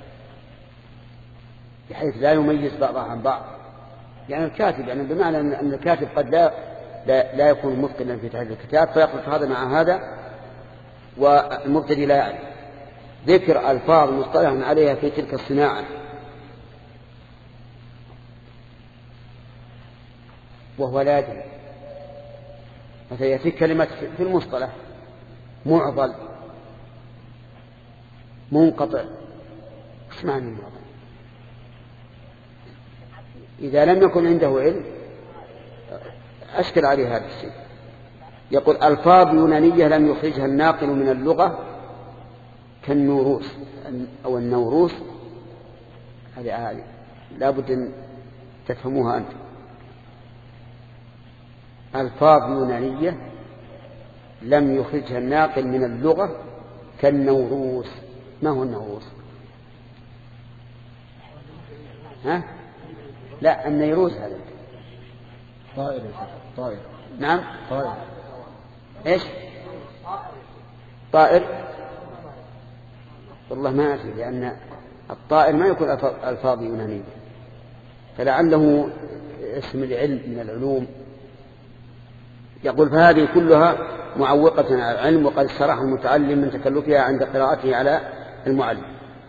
بحيث لا يميز بعضها عن بعض. يعني الكاتب يعني بمعنى أن الكاتب قد لا لا, لا يكون متقنا في تحرير الكتاب فيخلط هذا مع هذا والمبتدئ لا يعرف. ذكر ألفاظ مصطلح عليها في تلك الصناعة وهو لا يدري. مثلا يأتي كلمة في المصطلح معضل منقطع، ايش معنى المعضل؟ إذا لم يكن عنده علم أشكل عليه هذا الشيء. يقول ألفاظ يونانية لم يخرجها الناقل من اللغة كالنوروس أو النوروس، هذه هذه لا بد أن تفهموها أنت. ألفاظ يونانية لم يخرجها الناقل من اللغة كالنوروس. ما هو النوروس؟ ها؟ لا النيروس هذا طائر. طائر نعم طائر. ايش طائر؟ والله ما أدري، لأن الطائر ما يكون ألفاظ يونانية، فلعله اسم العلم من العلوم. يقول فهذه كلها معوقة على العلم، وقد صرح المتعلم من تكلفها عند قراءته على المعلم.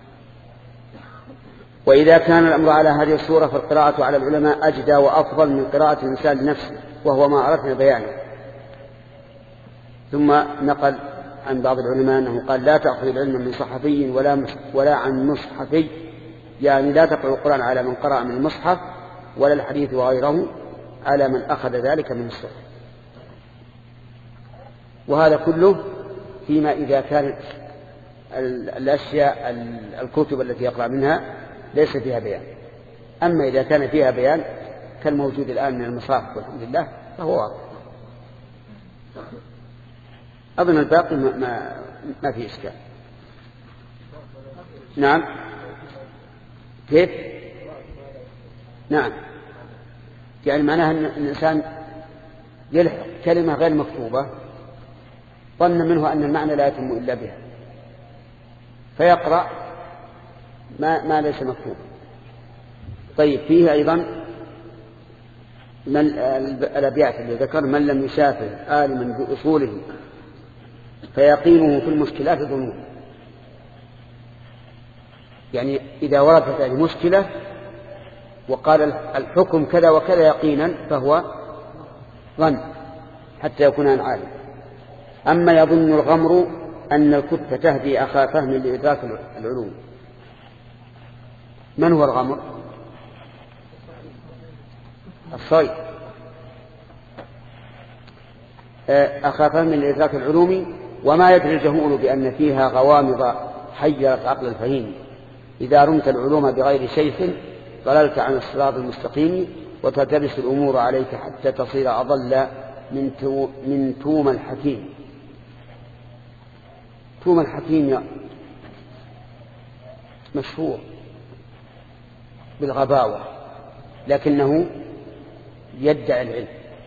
وإذا كان الأمر على هذه الصورة فالقراءة على العلماء أجدى وأفضل من قراءة الإنسان لنفسه، وهو ما أردنا بيانه. ثم نقل عن بعض العلماء أنه قال لا تأخذ العلم من صحفي ولا, ولا عن مصحفي، يعني لا تقرأ القرآن على من قرأ من المصحف ولا الحديث وغيره على من أخذ ذلك من الصحف. وهذا كله فيما إذا كانت الأشياء الكتب التي يقرأ منها ليس فيها بيان. أما إذا كان فيها بيان كالموجود الآن من المصاحف والحمد لله فهو واضح. أظن الباقي ما, ما, ما في إشكال. نعم كيف؟ نعم يعني معناها أن الإنسان يلحق كلمة غير مكتوبة ظن منه أن المعنى لا يتم إلا بها فيقرأ ما, ما ليس مكتوبا. طيب فيه أيضا من الأبيات اللي ذكر من لم يسافر عالما بأصوله فيقينه في المشكلات ظنون. يعني إذا وردت هذه مشكلة وقال الحكم كذا وكذا يقينا فهو ظن حتى يكون عن عالم. أما يظن الغمر أن الكتة تهدي أخا فهم لإدراك العلوم. من هو الغمر؟ الصيد. أخا فهم لإدراك العلوم وما يدري الجهول بأن فيها غوامض حيرت عقل الفهيم. إذا رمت العلوم بغير شيخ ضللت عن الصراط المستقيم وتلتبس الأمور عليك حتى تصير أضل من تو من توم الحكيم. توم الحكيم مشهور بالغباوة لكنه يدعي العلم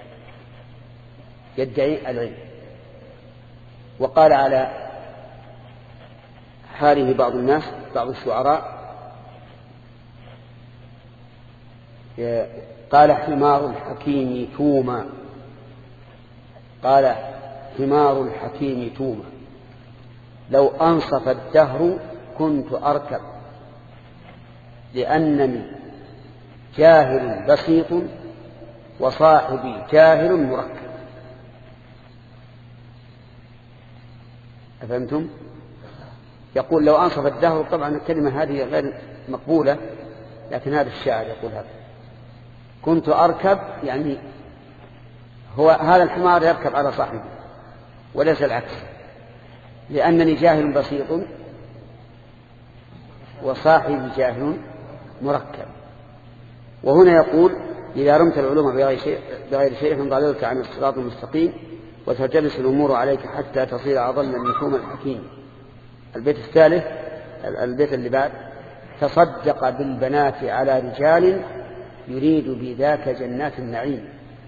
يدعي العلم. وقال على حاله بعض الناس بعض الشعراء قال حمار الحكيم توما، قال حمار الحكيم توما لو أنصف الدهر كنت أركب، لأنني جاهل بسيط وصاحبي جاهل مركب. أفهمتم؟ يقول لو أنصف الدهر، طبعا الكلمة هذه غير مقبولة، لكن هذا الشاعر يقول هذا. كنت أركب يعني هو هذا الحمار يركب على صاحبه وليس العكس، لأنني جاهل بسيط وصاحبي جاهل مركب. وهنا يقول إذا رمت العلوم بغير شيء, بغير شيء ضللت عن الصراط المستقيم وتجلس الأمور عليك حتى تصير أضل من حوم الحكيم. البيت الثالث البيت اللي بعد: تصدق بالبنات على رجال يريد بذاك جنات النعيم،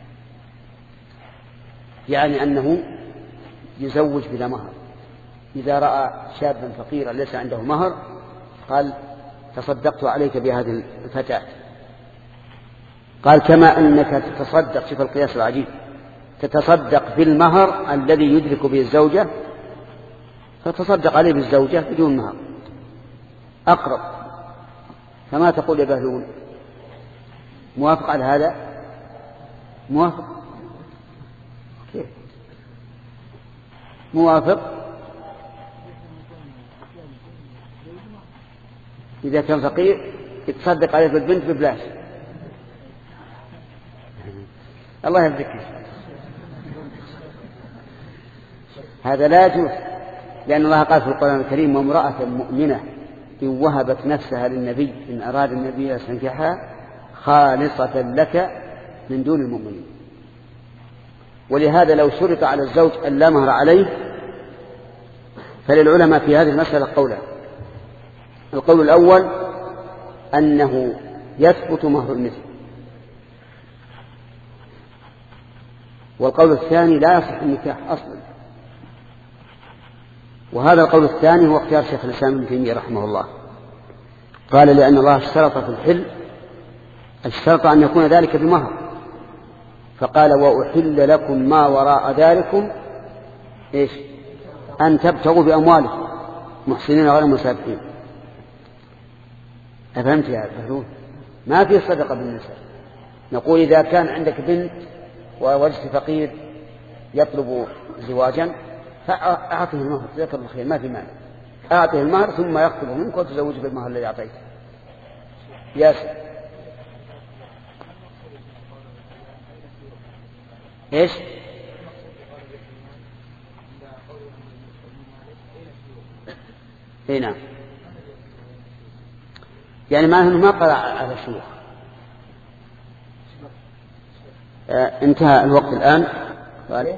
يعني أنه يزوج بلا مهر. إذا رأى شابا فقيرا ليس عنده مهر قال تصدقت عليك بهذه الفتاة. قال كما أنك تتصدق، شوف القياس العجيب، تتصدق بالمهر الذي يدرك به الزوجة، فتصدق عليه بالزوجة بدون مهر أقرب. فما تقول يا بهلول؟ موافق على هذا؟ موافق؟ كيف موافق؟ إذا كان فقير يتصدق عليه بالبنت ببلاش. الله يذكر، هذا لا يجوز، لأن الله قال في القرآن الكريم: وامرأة مؤمنة إن وهبت نفسها للنبي إن أراد النبي أن يستنكحها خالصة لك من دون المؤمنين. ولهذا لو شرط على الزوج أن لا مهر عليه فللعلماء في هذه المسألة قولان: القول الأول أنه يثبت مهر المثل، والقول الثاني لا يصح النكاح أصلا. وهذا القول الثاني هو اختيار شيخ الإسلام ابن تيمية رحمه الله، قال لأن الله اشترط في الحل اشترط أن يكون ذلك بمهر، فقال: وأحل لكم ما وراء ذلكم إيش؟ أن تبتغوا بأموالكم محسنين غير مسافحين. أفهمت يا فهلون؟ ما في صدقة بالنساء. نقول إذا كان عندك بنت ووجدت فقير يطلب زواجا فأعطه المهر، جزاك الله خير، ما في مانع، أعطه المهر ثم يخطبه منك وتزوجه بالمهر الذي أعطيته. ياسر إيش؟ إيه نعم، يعني معناه أنه ما قرأ على الشيوخ. آه انتهى الوقت الآن. قال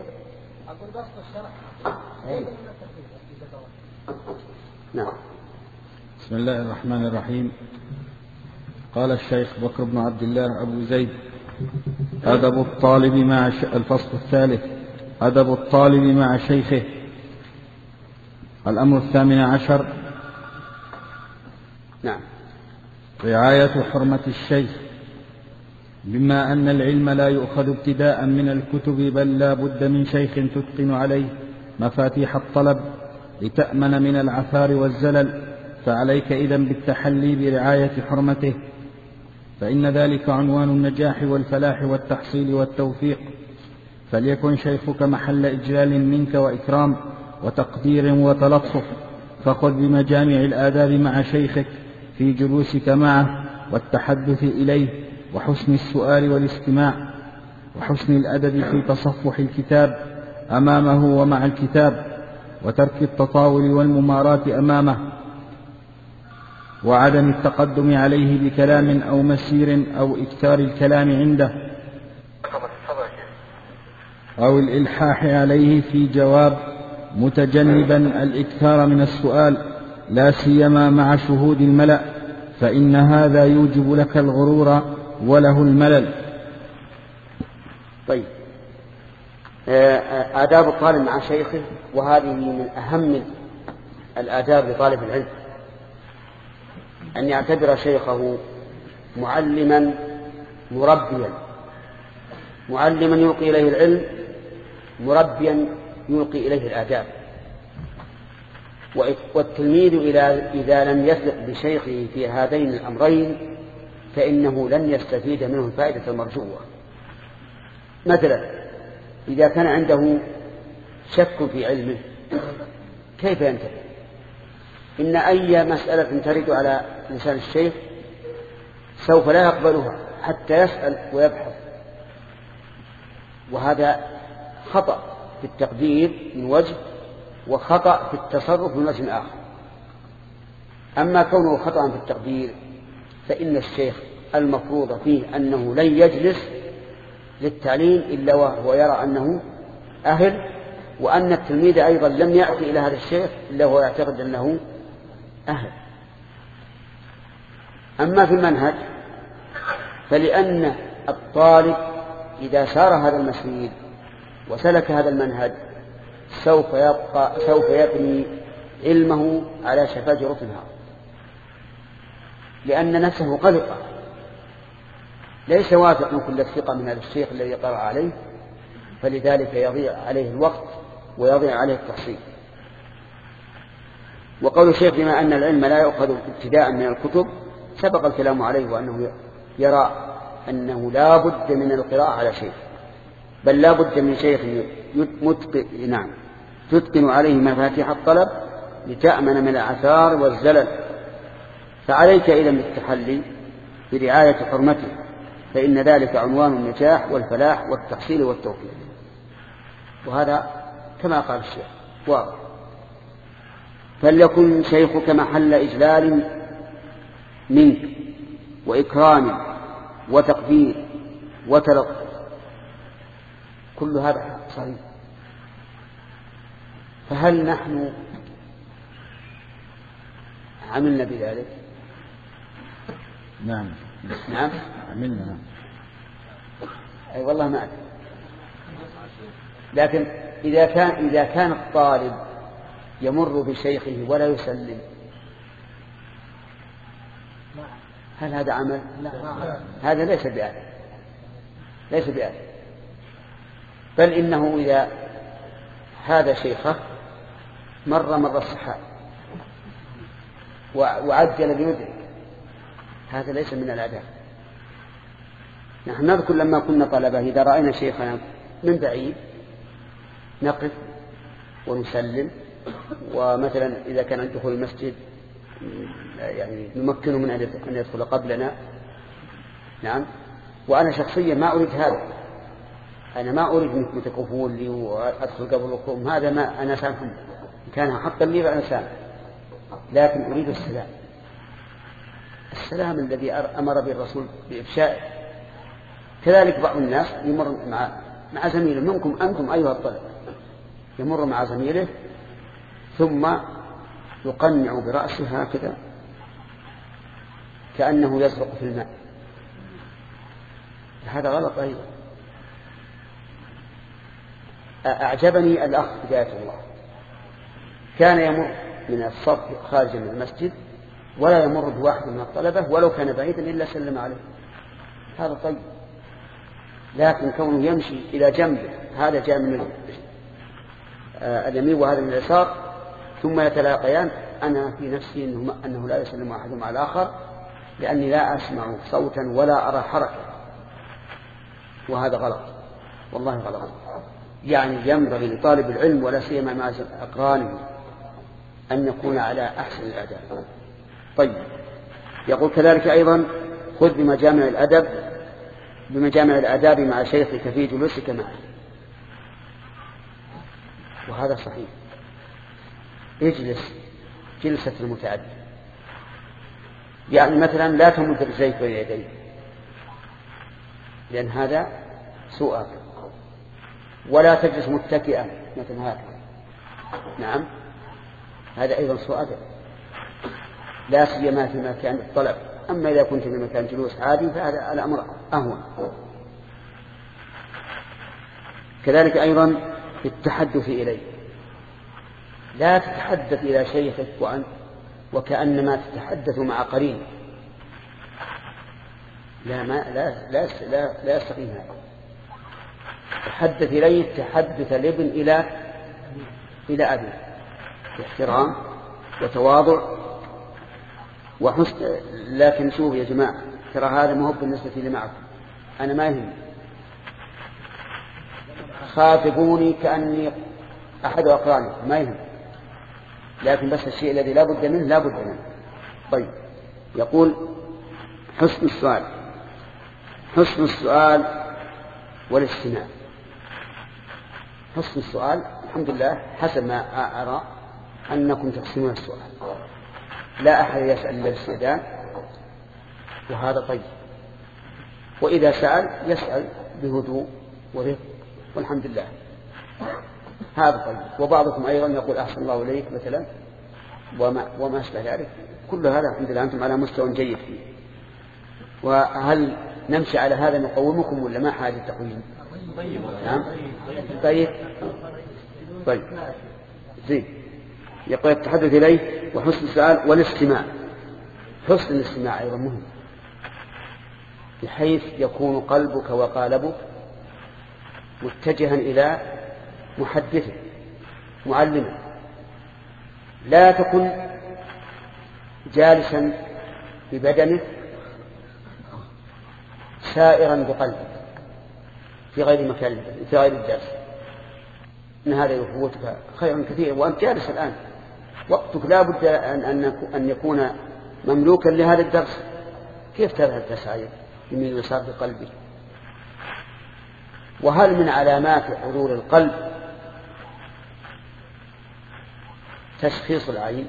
نعم. بسم الله الرحمن الرحيم. قال الشيخ بكر بن عبد الله أبو زيد: أدب الطالب مع ش... الفصل الثالث: أدب الطالب مع شيخه. الأمر الثامن عشر: نعم. رعاية حرمة الشيخ، بما أن العلم لا يؤخذ ابتداء من الكتب، بل لا بد من شيخ تتقن عليه مفاتيح الطلب لتأمن من العثار والزلل، فعليك إذن بالتحلي برعاية حرمته، فإن ذلك عنوان النجاح والفلاح والتحصيل والتوفيق. فليكن شيخك محل إجلال منك وإكرام وتقدير وتلطف، فخذ بمجامع الآداب مع شيخك في جلوسك معه والتحدث إليه، وحسن السؤال والاستماع، وحسن الأدب في تصفح الكتاب أمامه ومع الكتاب، وترك التطاول والمماراة أمامه، وعدم التقدم عليه بكلام أو مسير أو إكثار الكلام عنده أو الإلحاح عليه في جواب، متجنبا الإكثار من السؤال، لا سيما مع شهود الملأ، فإن هذا يوجب لك الغرور وله الملل. طيب، آداب الطالب مع شيخه، وهذه من أهم الآداب لطالب العلم، أن يعتبر شيخه معلما مربيا، معلما يلقي إليه العلم، مربيا يلقي إليه الآداب. والتلميذ إذا لم يثق بشيخه في هذين الأمرين فإنه لن يستفيد منه الفائدة المرجوة. مثلا إذا كان عنده شك في علمه كيف ينتبه؟ إن أي مسألة ترد على لسان الشيخ سوف لا يقبلها حتى يسأل ويبحث، وهذا خطأ في التقدير من وجه وخطأ في التصرف من وجه آخر. أما كونه خطأ في التقدير فإن الشيخ المفروض فيه أنه لن يجلس للتعليم إلا وهو يرى أنه أهل، وأن التلميذ أيضا لم يأتي إلى هذا الشيخ إلا وهو يعتقد أنه أهل. أما في المنهج فلأن الطالب إذا سار هذا المسير وسلك هذا المنهج سوف يبقى سوف يبني علمه على شفا جرف النار، لأن نفسه قلقة، ليس واثق كل الثقة من هذا الشيخ الذي قرأ عليه، فلذلك يضيع عليه الوقت ويضيع عليه التحصيل. وقول الشيخ بما أن العلم لا يؤخذ ابتداء من الكتب سبق الكلام عليه، وأنه يرى أنه لا بد من القراءة على شيخ، بل لا بد من شيخ متقن نعم تتقن عليه مفاتيح الطلب لتأمن من العثار والزلل. فعليك إذا بالتحلي برعاية حرمته، فإن ذلك عنوان النجاح والفلاح والتحصيل والتوفيق. وهذا كما قال الشيخ واضح. فليكن شيخك محل إجلال منك وإكرام وتقدير وتلطف، كل هذا صحيح. فهل نحن عملنا بذلك؟ نعم نعم عملنا. أي والله ما أدري. لكن إذا كان إذا كان الطالب يمر بشيخه ولا يسلم هل هذا عمل؟ لا. هذا ليس بآدم، ليس بآدم. بل إنه إذا هذا شيخه مر مر السحاب وعجل ليدرك، هذا ليس من الآداب. نحن نذكر لما كنا طلبة إذا رأينا شيخنا من بعيد نقف ونسلم، ومثلا إذا كان عند دخول المسجد يعني نمكنه من أن يدخل قبلنا. نعم. وأنا شخصيا ما أريد هذا، أنا ما أريد أن تقفون لي وأدخل قبلكم، هذا ما أنا سامحكم، كان حقا لي فأنا سامح، لكن أريد السلام، السلام الذي أمر به الرسول بإفشائه. كذلك بعض الناس يمر مع مع زميله منكم أنتم أيها الطلبة، يمر مع زميله ثم يقنع برأسه هكذا كأنه يزرق في الماء، هذا غلط أيضا. أعجبني الأخ هداية الله كان يمر من الصف خارجا من المسجد ولا يمر بواحد من الطلبة ولو كان بعيدا إلا سلم عليه، هذا طيب. لكن كونه يمشي إلى جنبه، هذا جاء من اليمين وهذا من اليسار، ثم يتلاقيان، أنا في نفسي إنه, أنه لا يسلم أحدهم على الآخر، لأني لا أسمع صوتا ولا أرى حركة، وهذا غلط والله غلط. يعني ينبغي لطالب العلم ولا سيما مع أقرانه أن يكون على أحسن الآداب. طيب، يقول كذلك أيضا خذ بمجامع الأدب بمجامع الآداب مع شيخك في جلوسك معه، وهذا صحيح. اجلس جلسة المتعدد، يعني مثلا لا تمد رجليك بين يديك لأن هذا سوء، ولا تجلس متكئا مثل هكذا، نعم هذا أيضا سوء أدب، لا سيما في مكان الطلب. أما إذا كنت في مكان جلوس عادي فهذا الأمر أهون. كذلك أيضا التحدث إليه، لا تتحدث إلى شيخك وأنت وكأنما تتحدث مع قرين. لا ما لا لا لا, لا يستقيم هذا. تحدث إليه تحدث الابن إلى إلى أبي باحترام وتواضع وحسن. لكن شوف يا جماعة، ترى هذا ما هو بالنسبة لي معكم، أنا ما يهم، خاطبوني كأني أحد أقراني ما يهم، لكن بس الشيء الذي لا بد منه لا بد منه. طيب، يقول حسن السؤال. حسن السؤال والاستماع. حسن السؤال الحمد لله حسب ما أرى أنكم تحسنون السؤال، لا أحد يسأل إلا باستئذان، وهذا طيب. وإذا سأل يسأل بهدوء ورفق، والحمد لله هذا طيب. وبعضكم أيضا يقول أحسن الله إليك مثلا وما, وما أشبه ذلك. كل هذا الحمد لله أنتم على مستوى جيد فيه. وهل نمشي على هذا نقومكم ولا ما حاجة تقويم؟ نعم طيب طيب زين. يقول التحدث إليه وحسن السؤال والاستماع. حسن الاستماع أيضا مهم، بحيث يكون قلبك وقالبك متجها إلى محدثه معلمه. لا تكن جالسا ببدنك سائرا بقلبك في غير مكان، في غير الدرس، إن هذا يفوتك خيرا كثيرا وأنت جالس الآن. وقتك لا بد أن يكون مملوكا لهذا الدرس. كيف تذهب تسعى يمين ويسار بقلبك؟ وهل من علامات حضور القلب تشخيص العين؟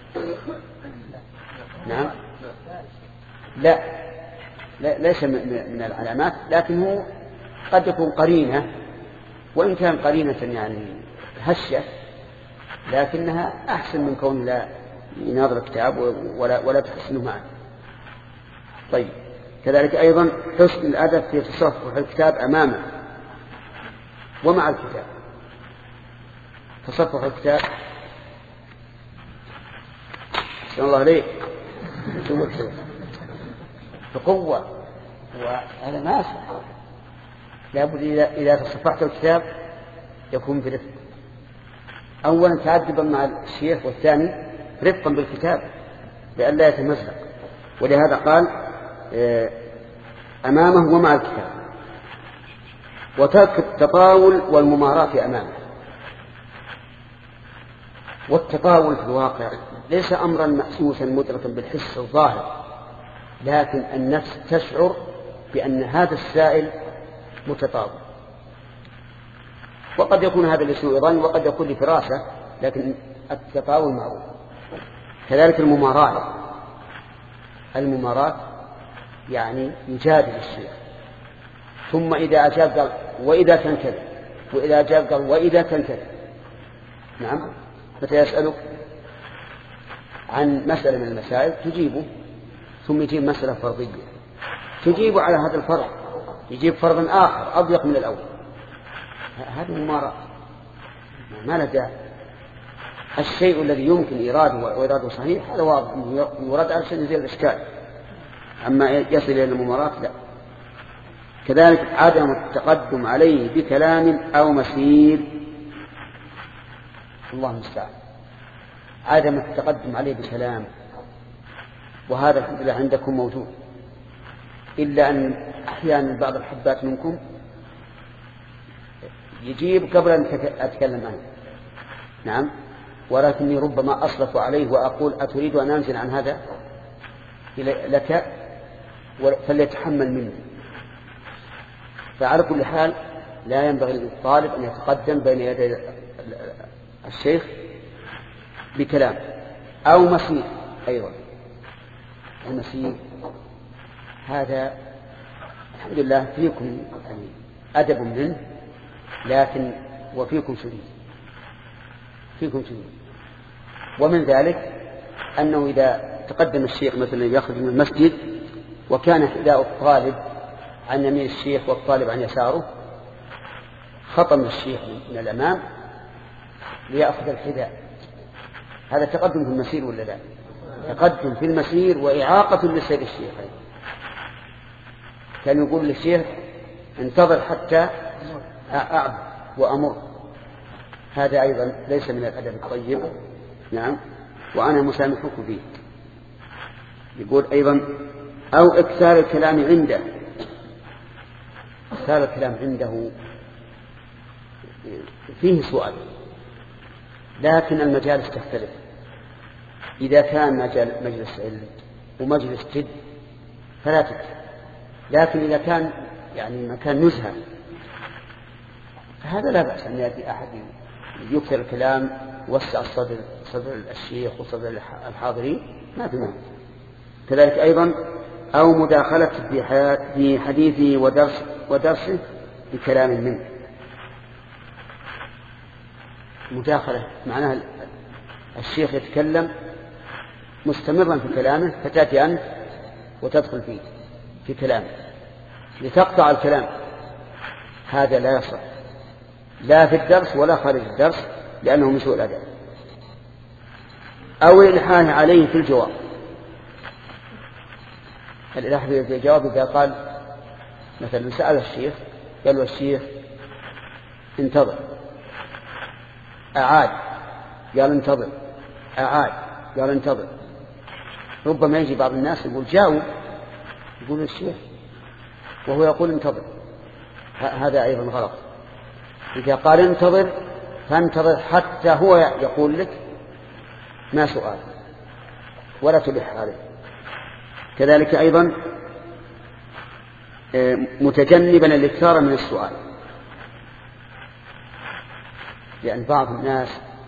نعم لا, لا ليس من العلامات، لكنه قد يكون قرينة، وإن كان قرينة يعني هشة، لكنها أحسن من كون لا يناظر الكتاب ولا, ولا تحسنه معه. طيب، كذلك أيضا حسن الأدب في تصفح الكتاب أمامه ومع الكتاب. تصفح الكتاب أحسن الله عليك بقوة، وهذا ما أصح. لابد إذا تصفحت الكتاب يكون برفق، أولا تعدبا مع الشيخ، والثاني رفقا بالكتاب لئلا يتمزق. ولهذا قال أمامه ومع الكتاب. وترك التطاول والمماراة أمامه. والتطاول في الواقع ليس أمرا محسوسا مدركا بالحس الظاهر، لكن النفس تشعر بأن هذا السائل متطاول. وقد يكون هذا لسوء ظن وقد يكون لفراسة، لكن التطاول معروف. كذلك المماراة. المماراة يعني يجادل الشيخ، ثم إذا أجاب قال وإذا كان كذا، وإذا أجاب قال وإذا كان كذا. نعم، متى يسألك عن مسألة من المسائل تجيبه، ثم يجيب مسألة فرضية تجيبه على هذا الفرض، يجيب فرض آخر أضيق من الأول. هذه مماراة ما له داعي. الشيء الذي يمكن إيراده وإراده صحيح هذا واضح يراد على شيء يزيل الإشكال، أما يصل إلى الممارات لا. كذلك عدم التقدم عليه بكلام أو مسير. الله المستعان. عدم التقدم عليه بكلام، وهذا الحمد لله عندكم موجود، إلا أن أحيانا بعض الحبات منكم يجيب قبل أن أتكلم عنه. نعم، ولكني ربما أصرف عليه وأقول أتريد أن أنزل عن هذا لك فليتحمل مني. فعلى كل حال لا ينبغي للطالب أن يتقدم بين يدي الشيخ بكلام أو مسير. أيضا المسير هذا الحمد لله فيكم يعني أدب منه، لكن وفيكم شديد، فيكم شديد. ومن ذلك أنه إذا تقدم الشيخ مثلا يخرج من المسجد وكان حذاء الطالب عن يمين الشيخ والطالب عن يساره، خطم الشيخ من الأمام ليأخذ الحذاء. هذا تقدم في المسير ولا لا؟ تقدم في المسير وإعاقة لسير الشيخ. كان يقول للشيخ انتظر حتى أعبد وأمر. هذا أيضا ليس من الأدب الطيب. نعم، وأنا مسامحك فيه. يقول أيضا أو إكثار الكلام عنده. إكثار الكلام عنده فيه سؤال، لكن المجالس تختلف. إذا كان مجال مجلس علم ومجلس جد فلا تكثر، لكن إذا كان يعني مكان نزهة فهذا لا بأس أن يأتي أحد يكثر الكلام وسع الصدر صدر الشيخ وصدر الحاضرين، ما في مانع. كذلك أيضا أو مداخلة في حديثه ودرس ودرسه بكلام منه. مداخلة معناها الشيخ يتكلم مستمرا في كلامه فتأتي أنت وتدخل فيه في كلامه لتقطع الكلام. هذا لا يصح لا في الدرس ولا خارج الدرس، لأنه من سوء الأدب. أو الإلحاح عليه في الجواب. الإلحاح في الجواب إذا قال مثلا سأل الشيخ قال له الشيخ انتظر، أعاد قال انتظر، أعاد قال انتظر. ربما يجي بعض الناس يقول جاوب، يقول الشيخ وهو يقول انتظر. هذا أيضا غلط. إذا قال انتظر فانتظر حتى هو يقول لك ما سؤال ولا تلح عليه. كذلك أيضا متجنبا الإكثار من السؤال، لأن بعض الناس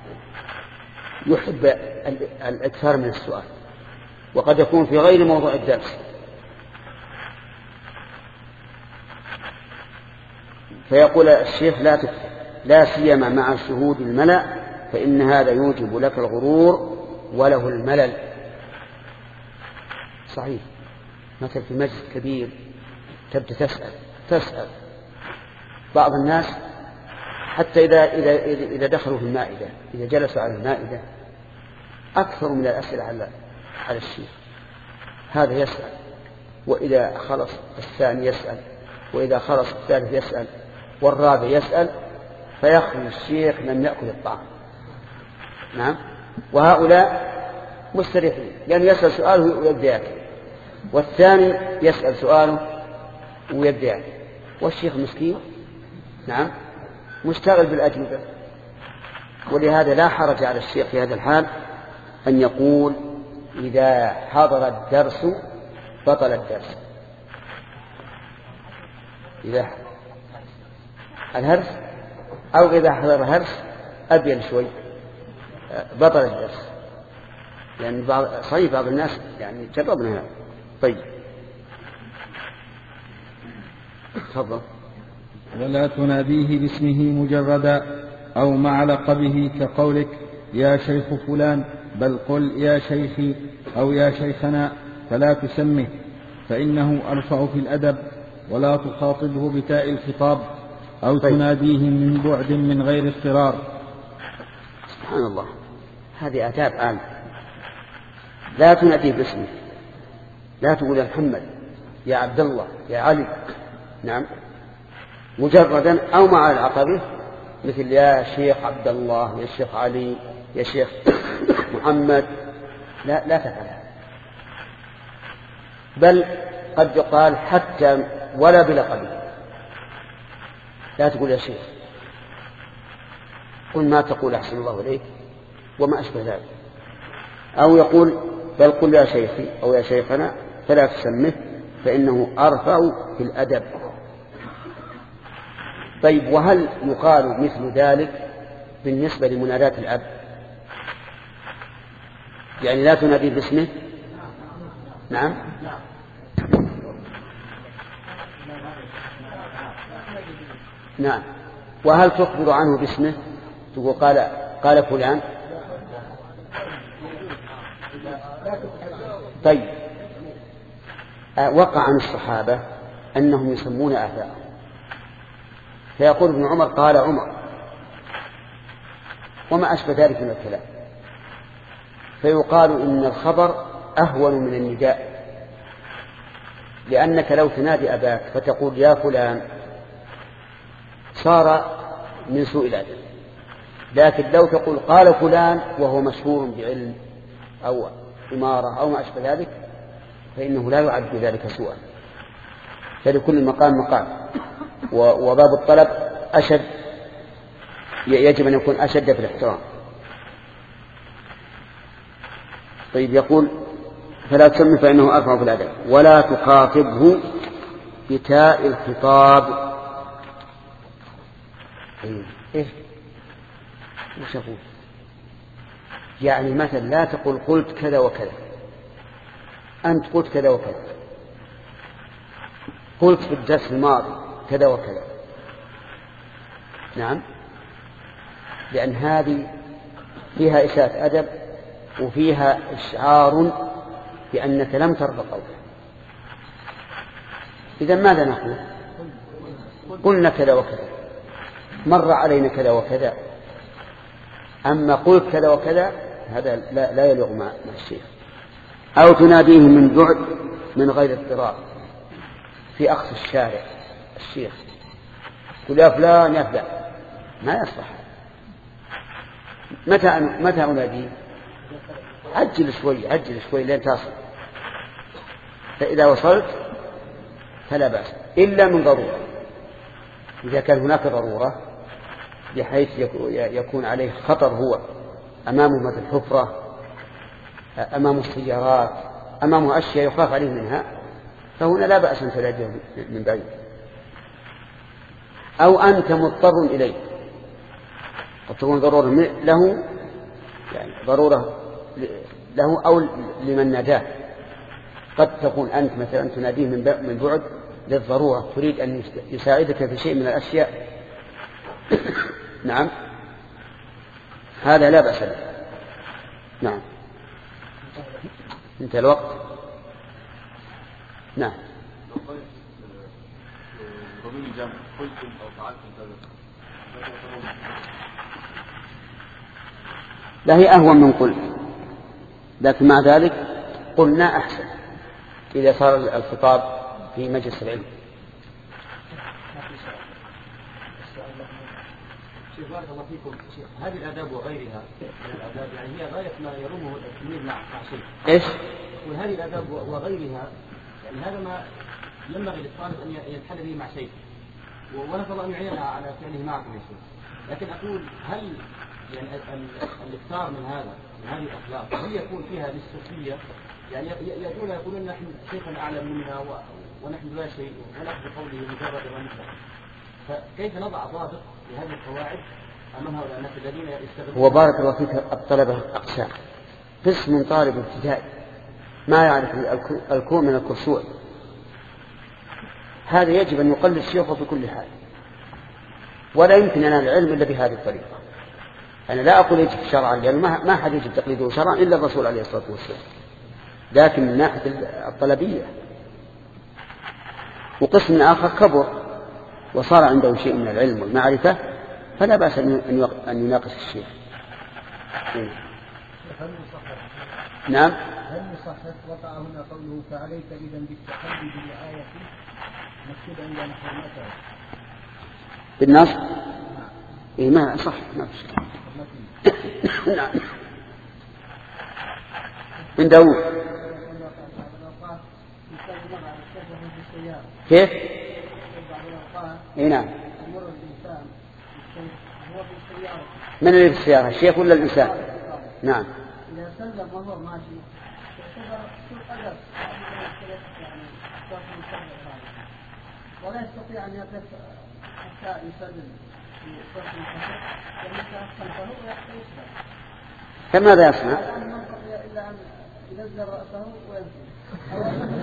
يحب الإكثار من السؤال وقد يكون في غير موضوع الدرس، فيقول الشيخ لا تكثر، لا سيما مع شهود الملأ، فإن هذا يوجب لك الغرور وله الملل. صحيح، مثل في مجلس كبير تبدأ تسأل تسأل بعض الناس حتى إذا, إذا, إذا دخلوا في المائدة، إذا جلسوا على المائدة أكثر من الأسئلة على على الشيخ. هذا يسأل، وإذا خلص الثاني يسأل، وإذا خلص الثالث يسأل، والرابع يسأل، فيخرج الشيخ لم يأكل الطعام. نعم، وهؤلاء مستريحين لأنه يسأل سؤاله ويبدأ يأكل، والثاني يسأل سؤاله ويبدأ يأكل، والشيخ مسكين نعم مشتغل بالأجوبة. ولهذا لا حرج على الشيخ في هذا الحال أن يقول إذا حضر الدرس بطل الدرس. إذا الهرس أو إذا حضر هرس أبين شوي بطل الدرس، لأن يعني بعض صحيح بعض الناس يعني جربنا هذا. طيب تفضل. ولا تناديه باسمه مجردا أو مع لقبه كقولك يا شيخ فلان، بل قل يا شيخي أو يا شيخنا، فلا تسمه فإنه أرفع في الأدب. ولا تخاطبه بتاء الخطاب أو طيب. تناديه من بعد من غير اضطرار. سبحان الله، هذه آداب عامة. لا تناديه باسمه، لا تقول يا محمد يا عبد الله يا علي، نعم، مجردا أو مع العقبه مثل يا شيخ عبد الله يا شيخ علي يا شيخ محمد. لا لا تفعل هذا، بل قد يقال حتى ولا بلقبه. لا تقول يا شيخ، قل ما تقول أحسن الله إليك وما أشبه ذلك. أو يقول بل قل يا شيخي أو يا شيخنا، فلا تسمه فإنه أرفع في الأدب. طيب، وهل يقال مثل ذلك بالنسبة لمناداة الأب؟ يعني لا تنادي باسمه؟ نعم. نعم. وهل تخبر عنه باسمه تقول قال قال فلان؟ طيب، وقع عن الصحابة أنهم يسمون آباءهم، فيقول ابن عمر قال عمر وما أشبه ذلك من الكلام. فيقال إن الخبر أهون من النداء، لأنك لو تنادي أباك فتقول يا فلان صار من سوء الأدب، لكن لو تقول قال فلان وهو مشهور بعلم أو إمارة أو ما أشبه ذلك فإنه لا يعد ذلك سوءا. فلكل مقام مقام، وباب الطلب أشد، يجب أن يكون أشد في الاحترام. طيب يقول فلا تسمي فإنه أرفع في الأدب، ولا تخاطبه بتاء الخطاب. إيه وش أقول؟ يعني مثلا لا تقول قلت كذا وكذا، أنت قلت كذا وكذا، قلت في الدرس الماضي كذا وكذا. نعم، لأن هذه فيها إساءة أدب وفيها إشعار بأنك لم ترضى قوله. إذن ماذا نقول؟ قلنا كذا وكذا، مر علينا كذا وكذا. أما قلت كذا وكذا هذا لا, لا يليق مع الشيخ. أو تناديه من بعد من غير اضطرار في أقصى الشارع الشيخ قل يا فلان يا فلان، ما يصلح. متى متى أناديه؟ عجل شوي عجل شوي لين تصل، فإذا وصلت فلا بأس، إلا من ضرورة. إذا كان هناك ضرورة بحيث يكون عليه خطر، هو أمامه مثل حفرة، أمامه السيارات، أمامه أشياء يخاف عليه منها، فهنا لا بأس أن تناديه من بعيد. أو أنت مضطر إليه، قد تكون ضرورة له، يعني ضرورة له أو لمن ناداه. قد تكون أنت مثلا تناديه من بعد للضرورة، تريد أن يساعدك في شيء من الأشياء. نعم، هذا لا بأس به. نعم، انتهى الوقت. نعم، لا هي أهون من قل، لكن مع ذلك قلنا أحسن إذا صار الخطاب في مجلس العلم. شيخ بارك الله فيكم، شيخ هذه الآداب وغيرها من الآداب يعني هي غاية ما يرومه التلميذ مع شيخ. إيش؟ وهذه الآداب وغيرها يعني هذا ما ينبغي للطالب أن يتحدى به مع شيخ، ونسأل الله أن يعيننا على فعله معكم يا شيخ. لكن أقول هل يعني الاكثار من هذا من هذه الأخلاق هل يكون فيها للصوفية؟ يعني يأتون يقولون نحن شيخا أعلم منا ونحن لا شيء ونأخذ قوله مجرد ونحن، فكيف نضع ضابط لهذه القواعد أمام هؤلاء الناس الذين يستغلون؟ وبارك الله فيك، الطلبة أقسام. قسم من طالب ابتدائي ما يعرف الكون من الكرسوع، هذا يجب أن يقلد شيخه في كل حال، ولا يمكن أن العلم إلا بهذه الطريقة. أنا لا أقول يجب شرعا، لأن يعني ما حد يجب تقليده شرعا إلا الرسول عليه الصلاة والسلام، لكن من ناحية الطلبية. وقسم آخر كبر وصار عنده شيء من العلم والمعرفة، فلا بأس أن يناقش الشيخ. نعم. هل يصحح وقع هنا قوله فعليك إذا بالتحدي بالآية مكتوب عند محرمته بالنص؟ إيه ما صح، ما في. نعم. من داود كيف؟ إيه نعم. من اللي في السيارة، الشيخ ولا الإنسان؟ نعم. إذا سلم وهو ماشي ولا يستطيع أن يقف حتى يسلم في صف الخطر، فمن خلفه يسلم. فماذا يصنع؟ إلا أن ينزل رأسه ويمشي.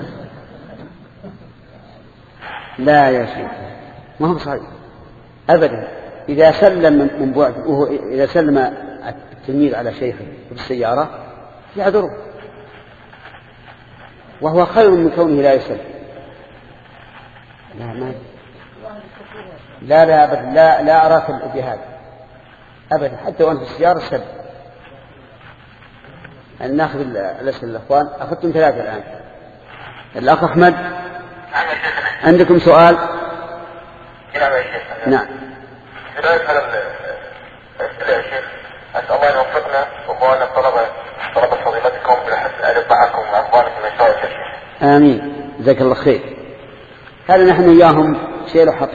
لا يا شيخ، ما هو صحيح أبدا. إذا سلم من بعد، إذا سلم التلميذ على شيخه بالسيارة يعذره، وهو خير من كونه لا يسلم. لا ما لا لا أبدا، لا لا أراك بهذا أبدا، حتى وأنت في السيارة سلم. أن ناخذ الأسئلة الأخوان. أخذتم ثلاثة الآن. الأخ أحمد عندكم سؤال؟ نعم يا شيخ. نعم. بداية هذا الأسئلة يا شيخ، أسأل الله أن يوفقنا وأن طلبة طلبة فضيلتكم بحسن الأدب معكم وأخوانكم من شاء الله. آمين. جزاك الله خير. هذا نحن وياهم شيل وحط.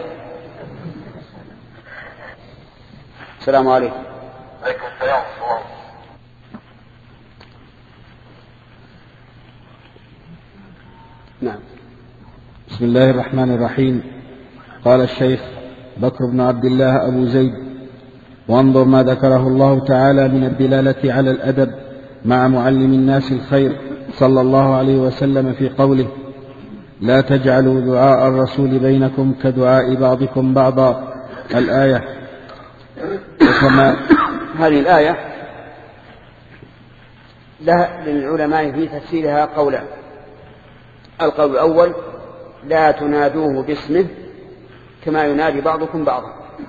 السلام عليكم. عليكم السلام ورحمة الله. نعم. بسم الله الرحمن الرحيم. قال الشيخ بكر بن عبد الله أبو زيد: وانظر ما ذكره الله تعالى من الدلالة على الأدب مع معلم الناس الخير صلى الله عليه وسلم في قوله: لا تجعلوا دعاء الرسول بينكم كدعاء بعضكم بعضا، الآية. وكما هذه الآية لها للعلماء في تفسيرها قولان. القول الأول: لا تنادوه باسمه كما ينادي بعضكم بعضا،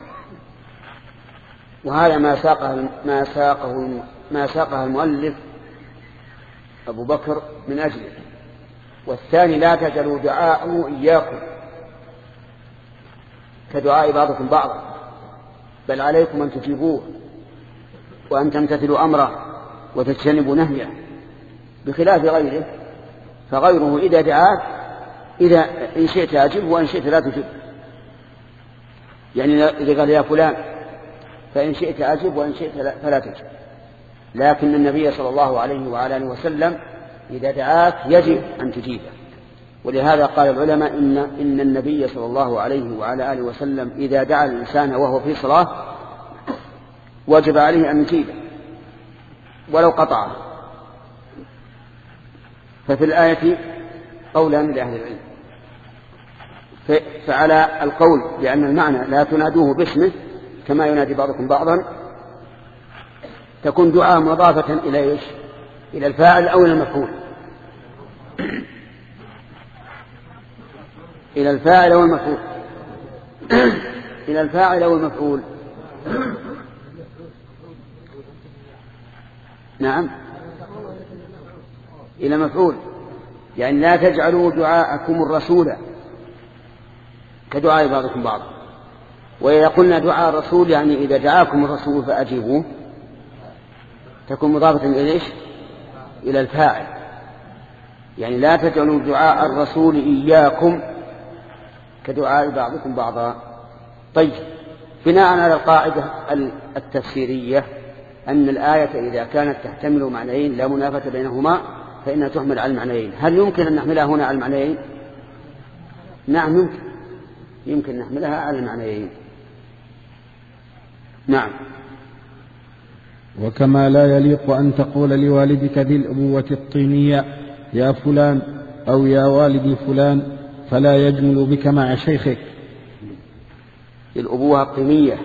وهذا ما ساقه ما ساقه ما ساقه المؤلف أبو بكر من أجله. والثاني: لا تجعلوا دعاءه إياكم كدعاء بعضكم بعضا، بل عليكم أن تجيبوه وأن تمتثلوا أمره وتجتنبوا نهيه، بخلاف غيره، فغيره إذا دعاك إذا إن شئت أجب وإن شئت لا تجب. يعني إذا قال يا فلان فإن شئت أجب وإن شئت فلا تجب. لكن النبي صلى الله عليه وعلى آله وسلم إذا دعاك يجب أن تجيبه. ولهذا قال العلماء إن, إن النبي صلى الله عليه وعلى آله وسلم إذا دعا الإنسان وهو في صلاة وجب عليه أن يجيبه ولو قطعه. ففي الآية قولان لأهل العلم. فعلى القول بأن المعنى لا تنادوه باسمه كما ينادي بعضكم بعضا تكون دعاء مضافة إلى إيش؟ إلى الفاعل أو إلى المفعول. إلى الفاعل أو المفعول. إلى الفاعل أو المفعول. نعم، إلى مفعول. يعني لا تجعلوا دعاءكم الرسول كدعاء بعضكم بعضا. وإذا قلنا دعاء الرسول يعني إذا دعاكم الرسول فأجيبوه تكون مضافة إلى إيش؟ إلى الفاعل. يعني لا تجعلوا دعاء الرسول إياكم كدعاء بعضكم بعضا. طيب، بناء على القاعدة التفسيرية أن الآية إذا كانت تحتمل معنيين لا منافة بينهما فإنها تحمل على المعنيين. هل يمكن أن نحملها هنا على المعنيين؟ نعم يمكن، يمكن نحملها على المعنيين. نعم. وكما لا يليق أن تقول لوالدك ذي الأبوة الطينية يا فلان أو يا والدي فلان فلا يجمل بك مع شيخك. الأبوة الطينية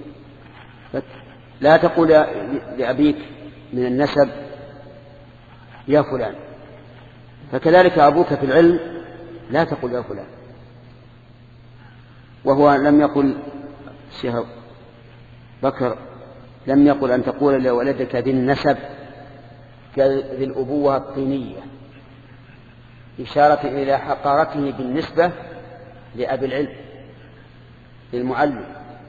لا تقول لأبيك من النسب يا فلان، فكذلك أبوك في العلم لا تقول يا فلان. وهو لم يقل شيخ بكر لم يقل أن تقول لولدك ذي النسب كذي الأبوة الطينية، إشارة إلى حقارته بالنسبة لأبي العلم للمعلم.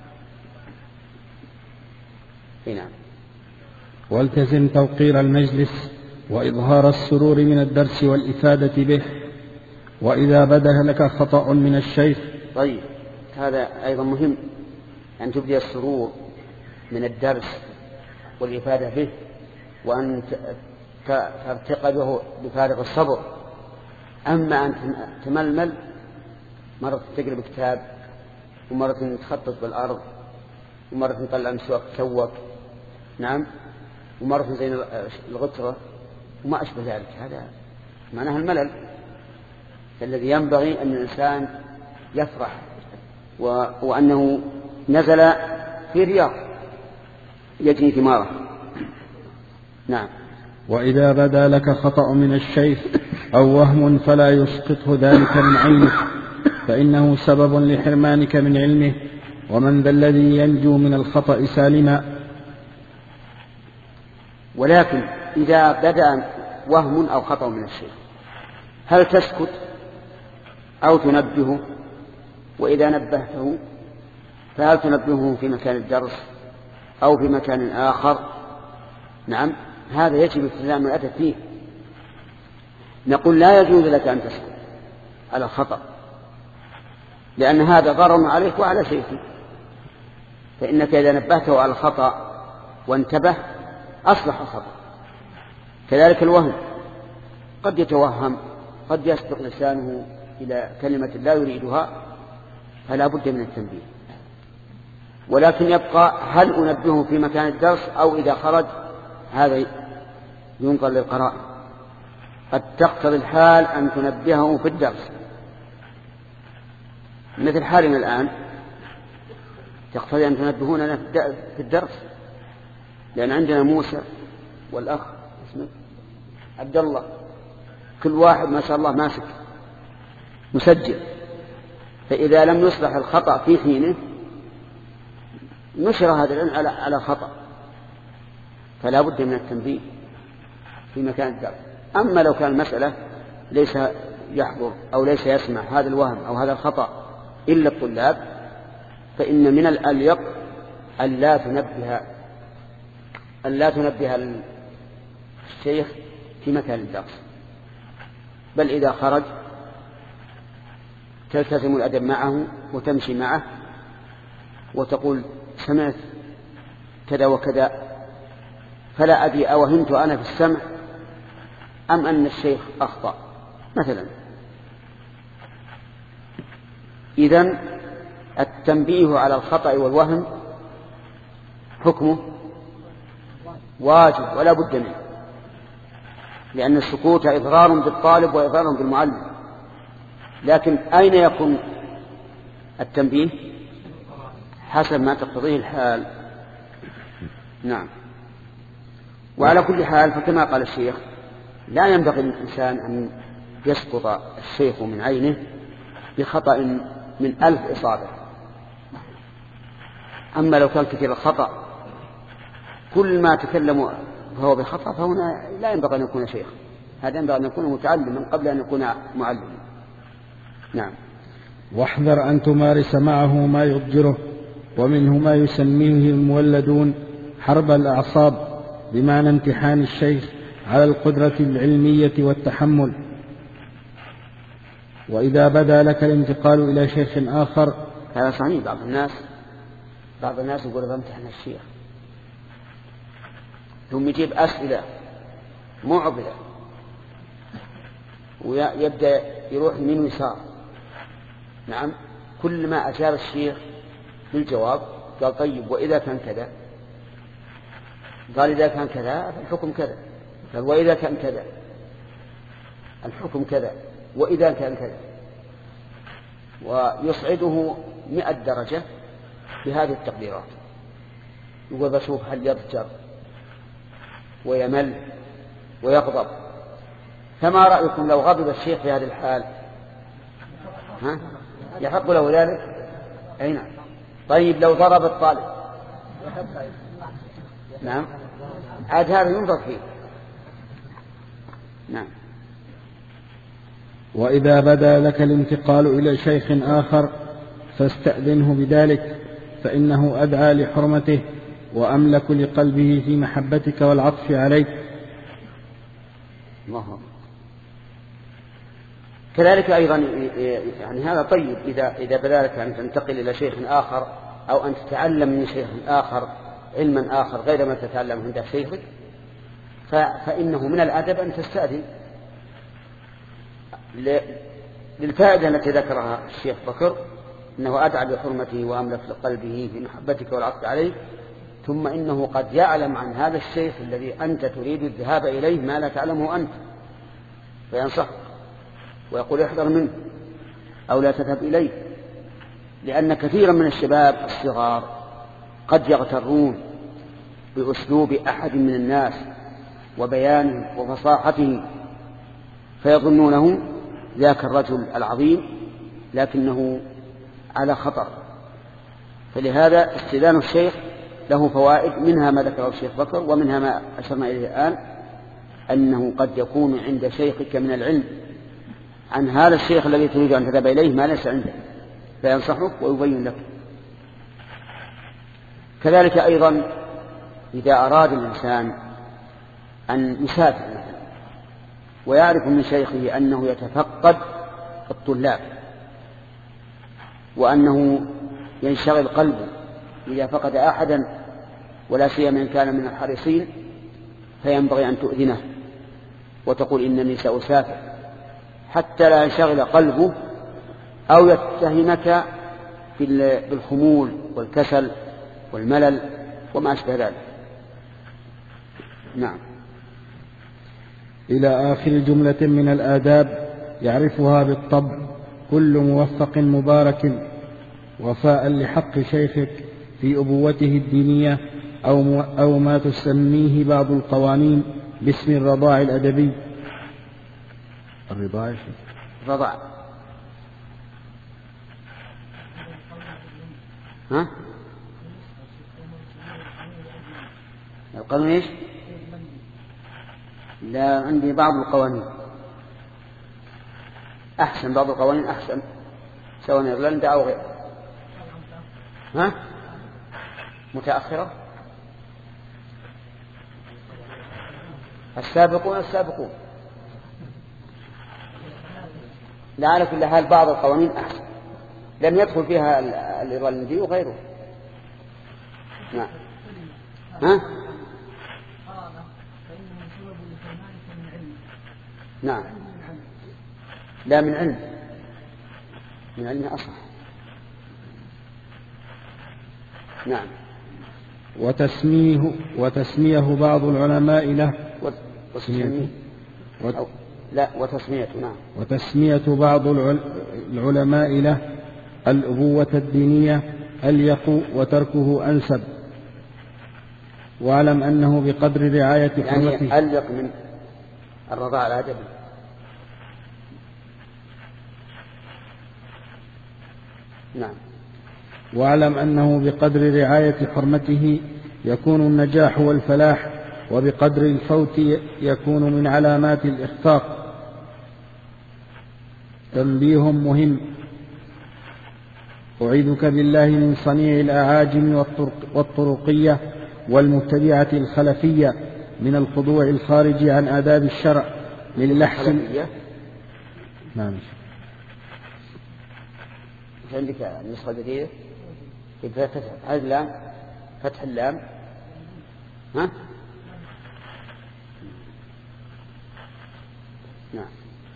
نعم. والتزم توقير المجلس وإظهار السرور من الدرس والإفادة به، وإذا بدا لك خطأ من الشيخ. طيب، هذا أيضا مهم أن تبدي السرور من الدرس والإفادة به، وأن ترتقبه بفارغ الصبر. أما أن تململ مرة تقرب كتاب ومرة تخطط بالأرض ومرة تطلع مسواك تسوك، نعم، ومرة زين الغترة وما أشبه ذلك، هذا معناها الملل. فالذي ينبغي أن الإنسان يفرح و... وأنه نزل في رياض يجني ثماره. نعم. وإذا بدا لك خطأ من الشيخ أو وهم فلا يسقطه ذلك من عينك، فإنه سبب لحرمانك من علمه، ومن ذا الذي ينجو من الخطأ سالما. ولكن إذا بدأ وهم أو خطأ من الشيخ هل تسكت أو تنبهه؟ وإذا نبهته فهل تنبهه في مكان الدرس أو في مكان آخر؟ نعم، هذا يجب التزام الأدب فيه. نقول لا يجوز لك أن تسكت على الخطأ، لأن هذا ضرر عليك وعلى شيخك، فإنك إذا نبهته على الخطأ وانتبه أصلح الخطأ. كذلك الوهم، قد يتوهم، قد يسبق لسانه إلى كلمة لا يريدها، فلا بد من التنبيه. ولكن يبقى هل أنبهه في مكان الدرس أو إذا خرج؟ هذا ينظر للقرائن. قد تقتضي الحال أن تنبهه في الدرس، مثل حالنا الآن تقتضي أن تنبهوننا في الدرس، لأن عندنا موسى والأخ اسمه عبد الله، كل واحد ما شاء الله ماسك مسجل، فإذا لم يصلح الخطأ في حينه نشر هذا العلم على على خطأ، فلا بد من التنبيه في مكان الدرس. أما لو كان المسألة ليس يحضر أو ليس يسمع هذا الوهم أو هذا الخطأ إلا الطلاب، فإن من الأليق أن لا تنبه أن لا تنبه الشيخ في مكان الدرس، بل إذا خرج تلتزم الأدب معه وتمشي معه وتقول سمعت كذا وكذا، فلا أدري أوهمت أنا في السمع أم أن الشيخ أخطأ مثلا. إذن التنبيه على الخطأ والوهم حكمه واجب ولا بد منه، لأن السكوت إضرار بالطالب وإضرار بالمعلم. لكن أين يكون التنبيه؟ حسب ما تقتضيه الحال. نعم. وعلى كل حال فكما قال الشيخ لا ينبغي للإنسان أن يسقط الشيخ من عينه بخطأ من ألف إصابة. أما لو كان كثير الخطأ كل ما تكلم فهو بخطأ، فهنا لا ينبغي أن يكون شيخ، هذا ينبغي أن يكون متعلما قبل أن يكون معلما. نعم. واحذر أن تمارس معه ما يضجره، ومنه ما يسميه المولدون حرب الأعصاب، بمعنى امتحان الشيخ على القدرة العلمية والتحمل. وإذا بدا لك الانتقال إلى شيخ آخر، هذا صحيح. بعض الناس بعض الناس يقول بامتحن الشيخ، ثم يجيب أسئلة معضلة ويبدأ يروح يمين ويسار. نعم، كل ما أجاب الشيخ بالجواب قال طيب وإذا كان كذا، قال إذا كان كذا فالحكم كذا، قال وإذا كان كذا الحكم كذا، وإذا كان كذا، ويصعده مئة درجة بهذه التقديرات. يقول بشوف هل يضجر ويمل ويغضب. فما رأيكم لو غضب الشيخ في هذه الحال؟ ها؟ يحق له ذلك؟ أي نعم. طيب لو ضرب الطالب؟ نعم، عاد هذا ينظر فيه. نعم. وإذا بدا لك الانتقال إلى شيخ آخر فاستأذنه بذلك، فإنه أدعى لحرمته وأملك لقلبه في محبتك والعطف عليك. الله. كذلك أيضا يعني هذا طيب إذا إذا بدا لك أن تنتقل إلى شيخ آخر أو أن تتعلم من شيخ آخر علما آخر غير ما تتعلم عند شيخك، فإنه من الأدب أن تستأذن للفائدة التي ذكرها الشيخ بكر، أنه أدعى بحرمته وأملك لقلبه في محبتك والعطف عليه. ثم إنه قد يعلم عن هذا الشيخ الذي أنت تريد الذهاب إليه ما لا تعلمه أنت، فينصح ويقول احذر منه أو لا تذهب إليه، لأن كثيرا من الشباب الصغار قد يغترون بأسلوب أحد من الناس وبيانه وفصاحته، فيظنونه ذاك الرجل العظيم لكنه على خطر. فلهذا استئذان الشيخ له فوائد، منها ما ذكره الشيخ بكر ومنها ما أشرنا إليه الآن، أنه قد يكون عند شيخك من العلم عن هذا الشيخ الذي تريد أن تذهب إليه ما ليس عنده، فينصحك ويبين لك. كذلك أيضا إذا أراد الإنسان أن يسافر مثلا ويعرف من شيخه أنه يتفقد الطلاب وأنه ينشغل قلبه إذا فقد أحدا ولا سيما إن كان من الحريصين، فينبغي أن تؤذنه وتقول إنني سأسافر حتى لا ينشغل قلبه أو يتهمك بالخمول والكسل والملل وما أشبه ذلك. نعم. إلى آخر جملة من الآداب يعرفها بالطبع كل موفق مبارك وفاء لحق شيخك في أبوته الدينية أو, أو ما تسميه بعض القوانين باسم الرضاع الأدبي. الرضاع رضاع ها القانون ايش؟ لا، عندي بعض القوانين أحسن، بعض القوانين أحسن سواء إيرلندا أو غيره. ها متأخرة. السابقون السابقون. لا، على كل حال بعض القوانين أحسن لم يدخل فيها الإيرلندي وغيره. نعم. ها نعم. لا، من علم، من علم أصح. نعم. وتسميه وتسميه بعض العلماء له وتسميه أو لا وتسميته. نعم. وتسمية بعض العلماء له الأبوة الدينية أليق وتركه أنسب. واعلم أنه بقدر رعاية حرمته. يعني أليق من الرضاع الأدبي. نعم. واعلم أنه بقدر رعاية حرمته يكون النجاح والفلاح، وبقدر الفوت يكون من علامات الإخفاق. تنبيه مهم: أعيذك بالله من صنيع الأعاجم والطرقية والمبتدعة الخلفية من الخضوع الخارج عن آداب الشرع من لحس. نعم. عندك نسخة جديدة فتح اللام، فتح اللام. ها نعم.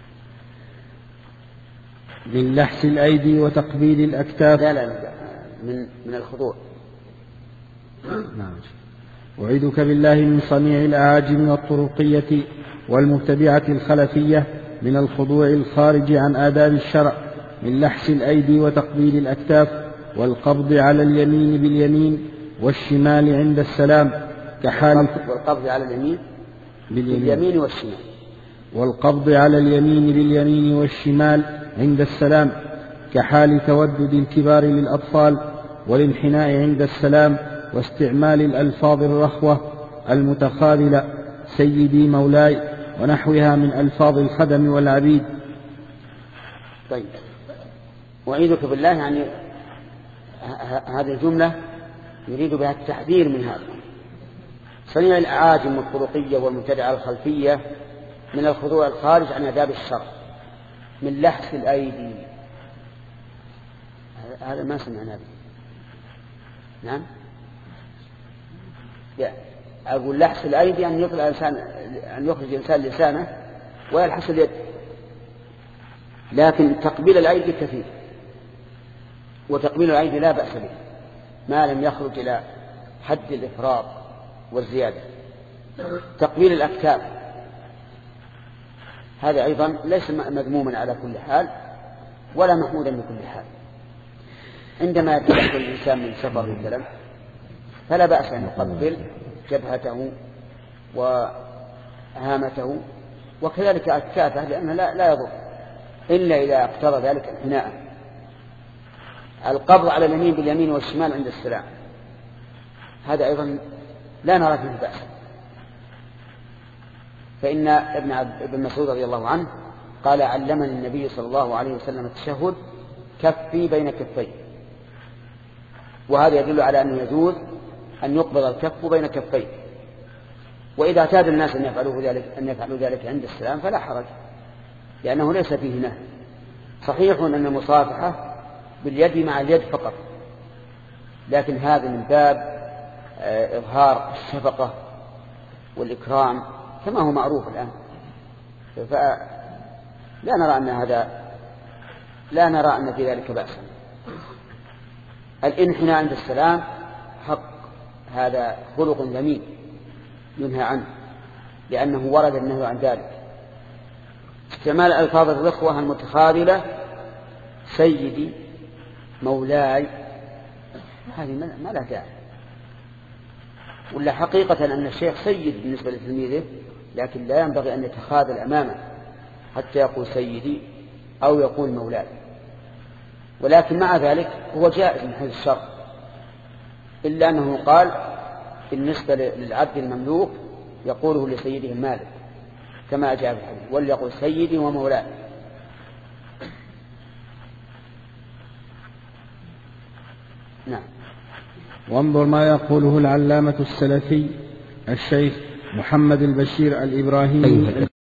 من لحس الأيدي وتقبيل الأكتاف. لا لا من من الخضوع. نعم. أعيذك بالله من صنيع الأعاجم والطرقية والمبتدعة الخلفية من الخضوع الخارج عن آداب الشرع من لحس الأيدي وتقبيل الأكتاف والقبض على اليمين باليمين والشمال عند السلام كحال. والقبض على اليمين باليمين, باليمين والشمال. والقبض على اليمين باليمين والشمال عند السلام كحال تودد الكبار للأطفال والانحناء عند السلام واستعمال الألفاظ الرخوة المتخاذلة سيدي مولاي ونحوها من ألفاظ الخدم والعبيد. طيب، وأعيذك بالله يعني هذه الجملة يريد بها التحذير من هذا. صنيع الأعاجم والطرقية والمبتدعة الخلفية من الخضوع الخارج عن آداب الشرع من لحس الأيدي. هذا ما سمعنا به. نعم. أقول لحس الأيدي أن يخرج الإنسان أن يخرج الإنسان لسانه ويلحس اليد، لكن تقبيل الأيدي كثير، وتقبيل الأيدي لا بأس به ما لم يخرج إلى حد الإفراط والزيادة. تقبيل الأكتاف هذا أيضا ليس مذموما على كل حال ولا محمودا بكل حال. عندما يتدخل الإنسان من سفر مثلا فلا بأس أن يقبل جبهته وهامته وكذلك أكتافه، لأنه لا, لا يضر إلا إذا اقتضى ذلك انحناء. القبض على اليمين باليمين والشمال عند السلام هذا أيضا لا نرى فيه بأس. فإن ابن, ابن مسعود رضي الله عنه قال علمني النبي صلى الله عليه وسلم التشهد كفي بين كفي، وهذا يدل على أنه يجوز أن يقبض الكف بين كفيه، وإذا اعتاد الناس أن يفعلوا ذلك أن يفعلوا ذلك عند السلام فلا حرج، لأنه ليس فيه نهي. صحيح أن المصافحة باليد مع اليد فقط، لكن هذا من باب إظهار الشفقة والإكرام كما هو معروف الآن، فلا نرى أن هذا لا نرى أن في ذلك بأسا. الانحناء عند السلام حق، هذا خلق ذميم ينهى عنه لأنه ورد النهي عن ذلك. استعمال ألفاظ الرخوة المتخاذلة سيدي مولاي هذه ما لا داعي، ولا حقيقة أن الشيخ سيد بالنسبة لتلميذه، لكن لا ينبغي أن يتخاذل أمامه حتى يقول سيدي أو يقول مولاي، ولكن مع ذلك هو جائز من حيث الشرع، إلا أنه قال بالنسبة للعبد المملوك يقوله لسيده المالك كما جاء في الحديث، وليقول سيدي ومولاي. نعم. وانظر ما يقوله العلامة السلفي الشيخ محمد البشير الإبراهيمي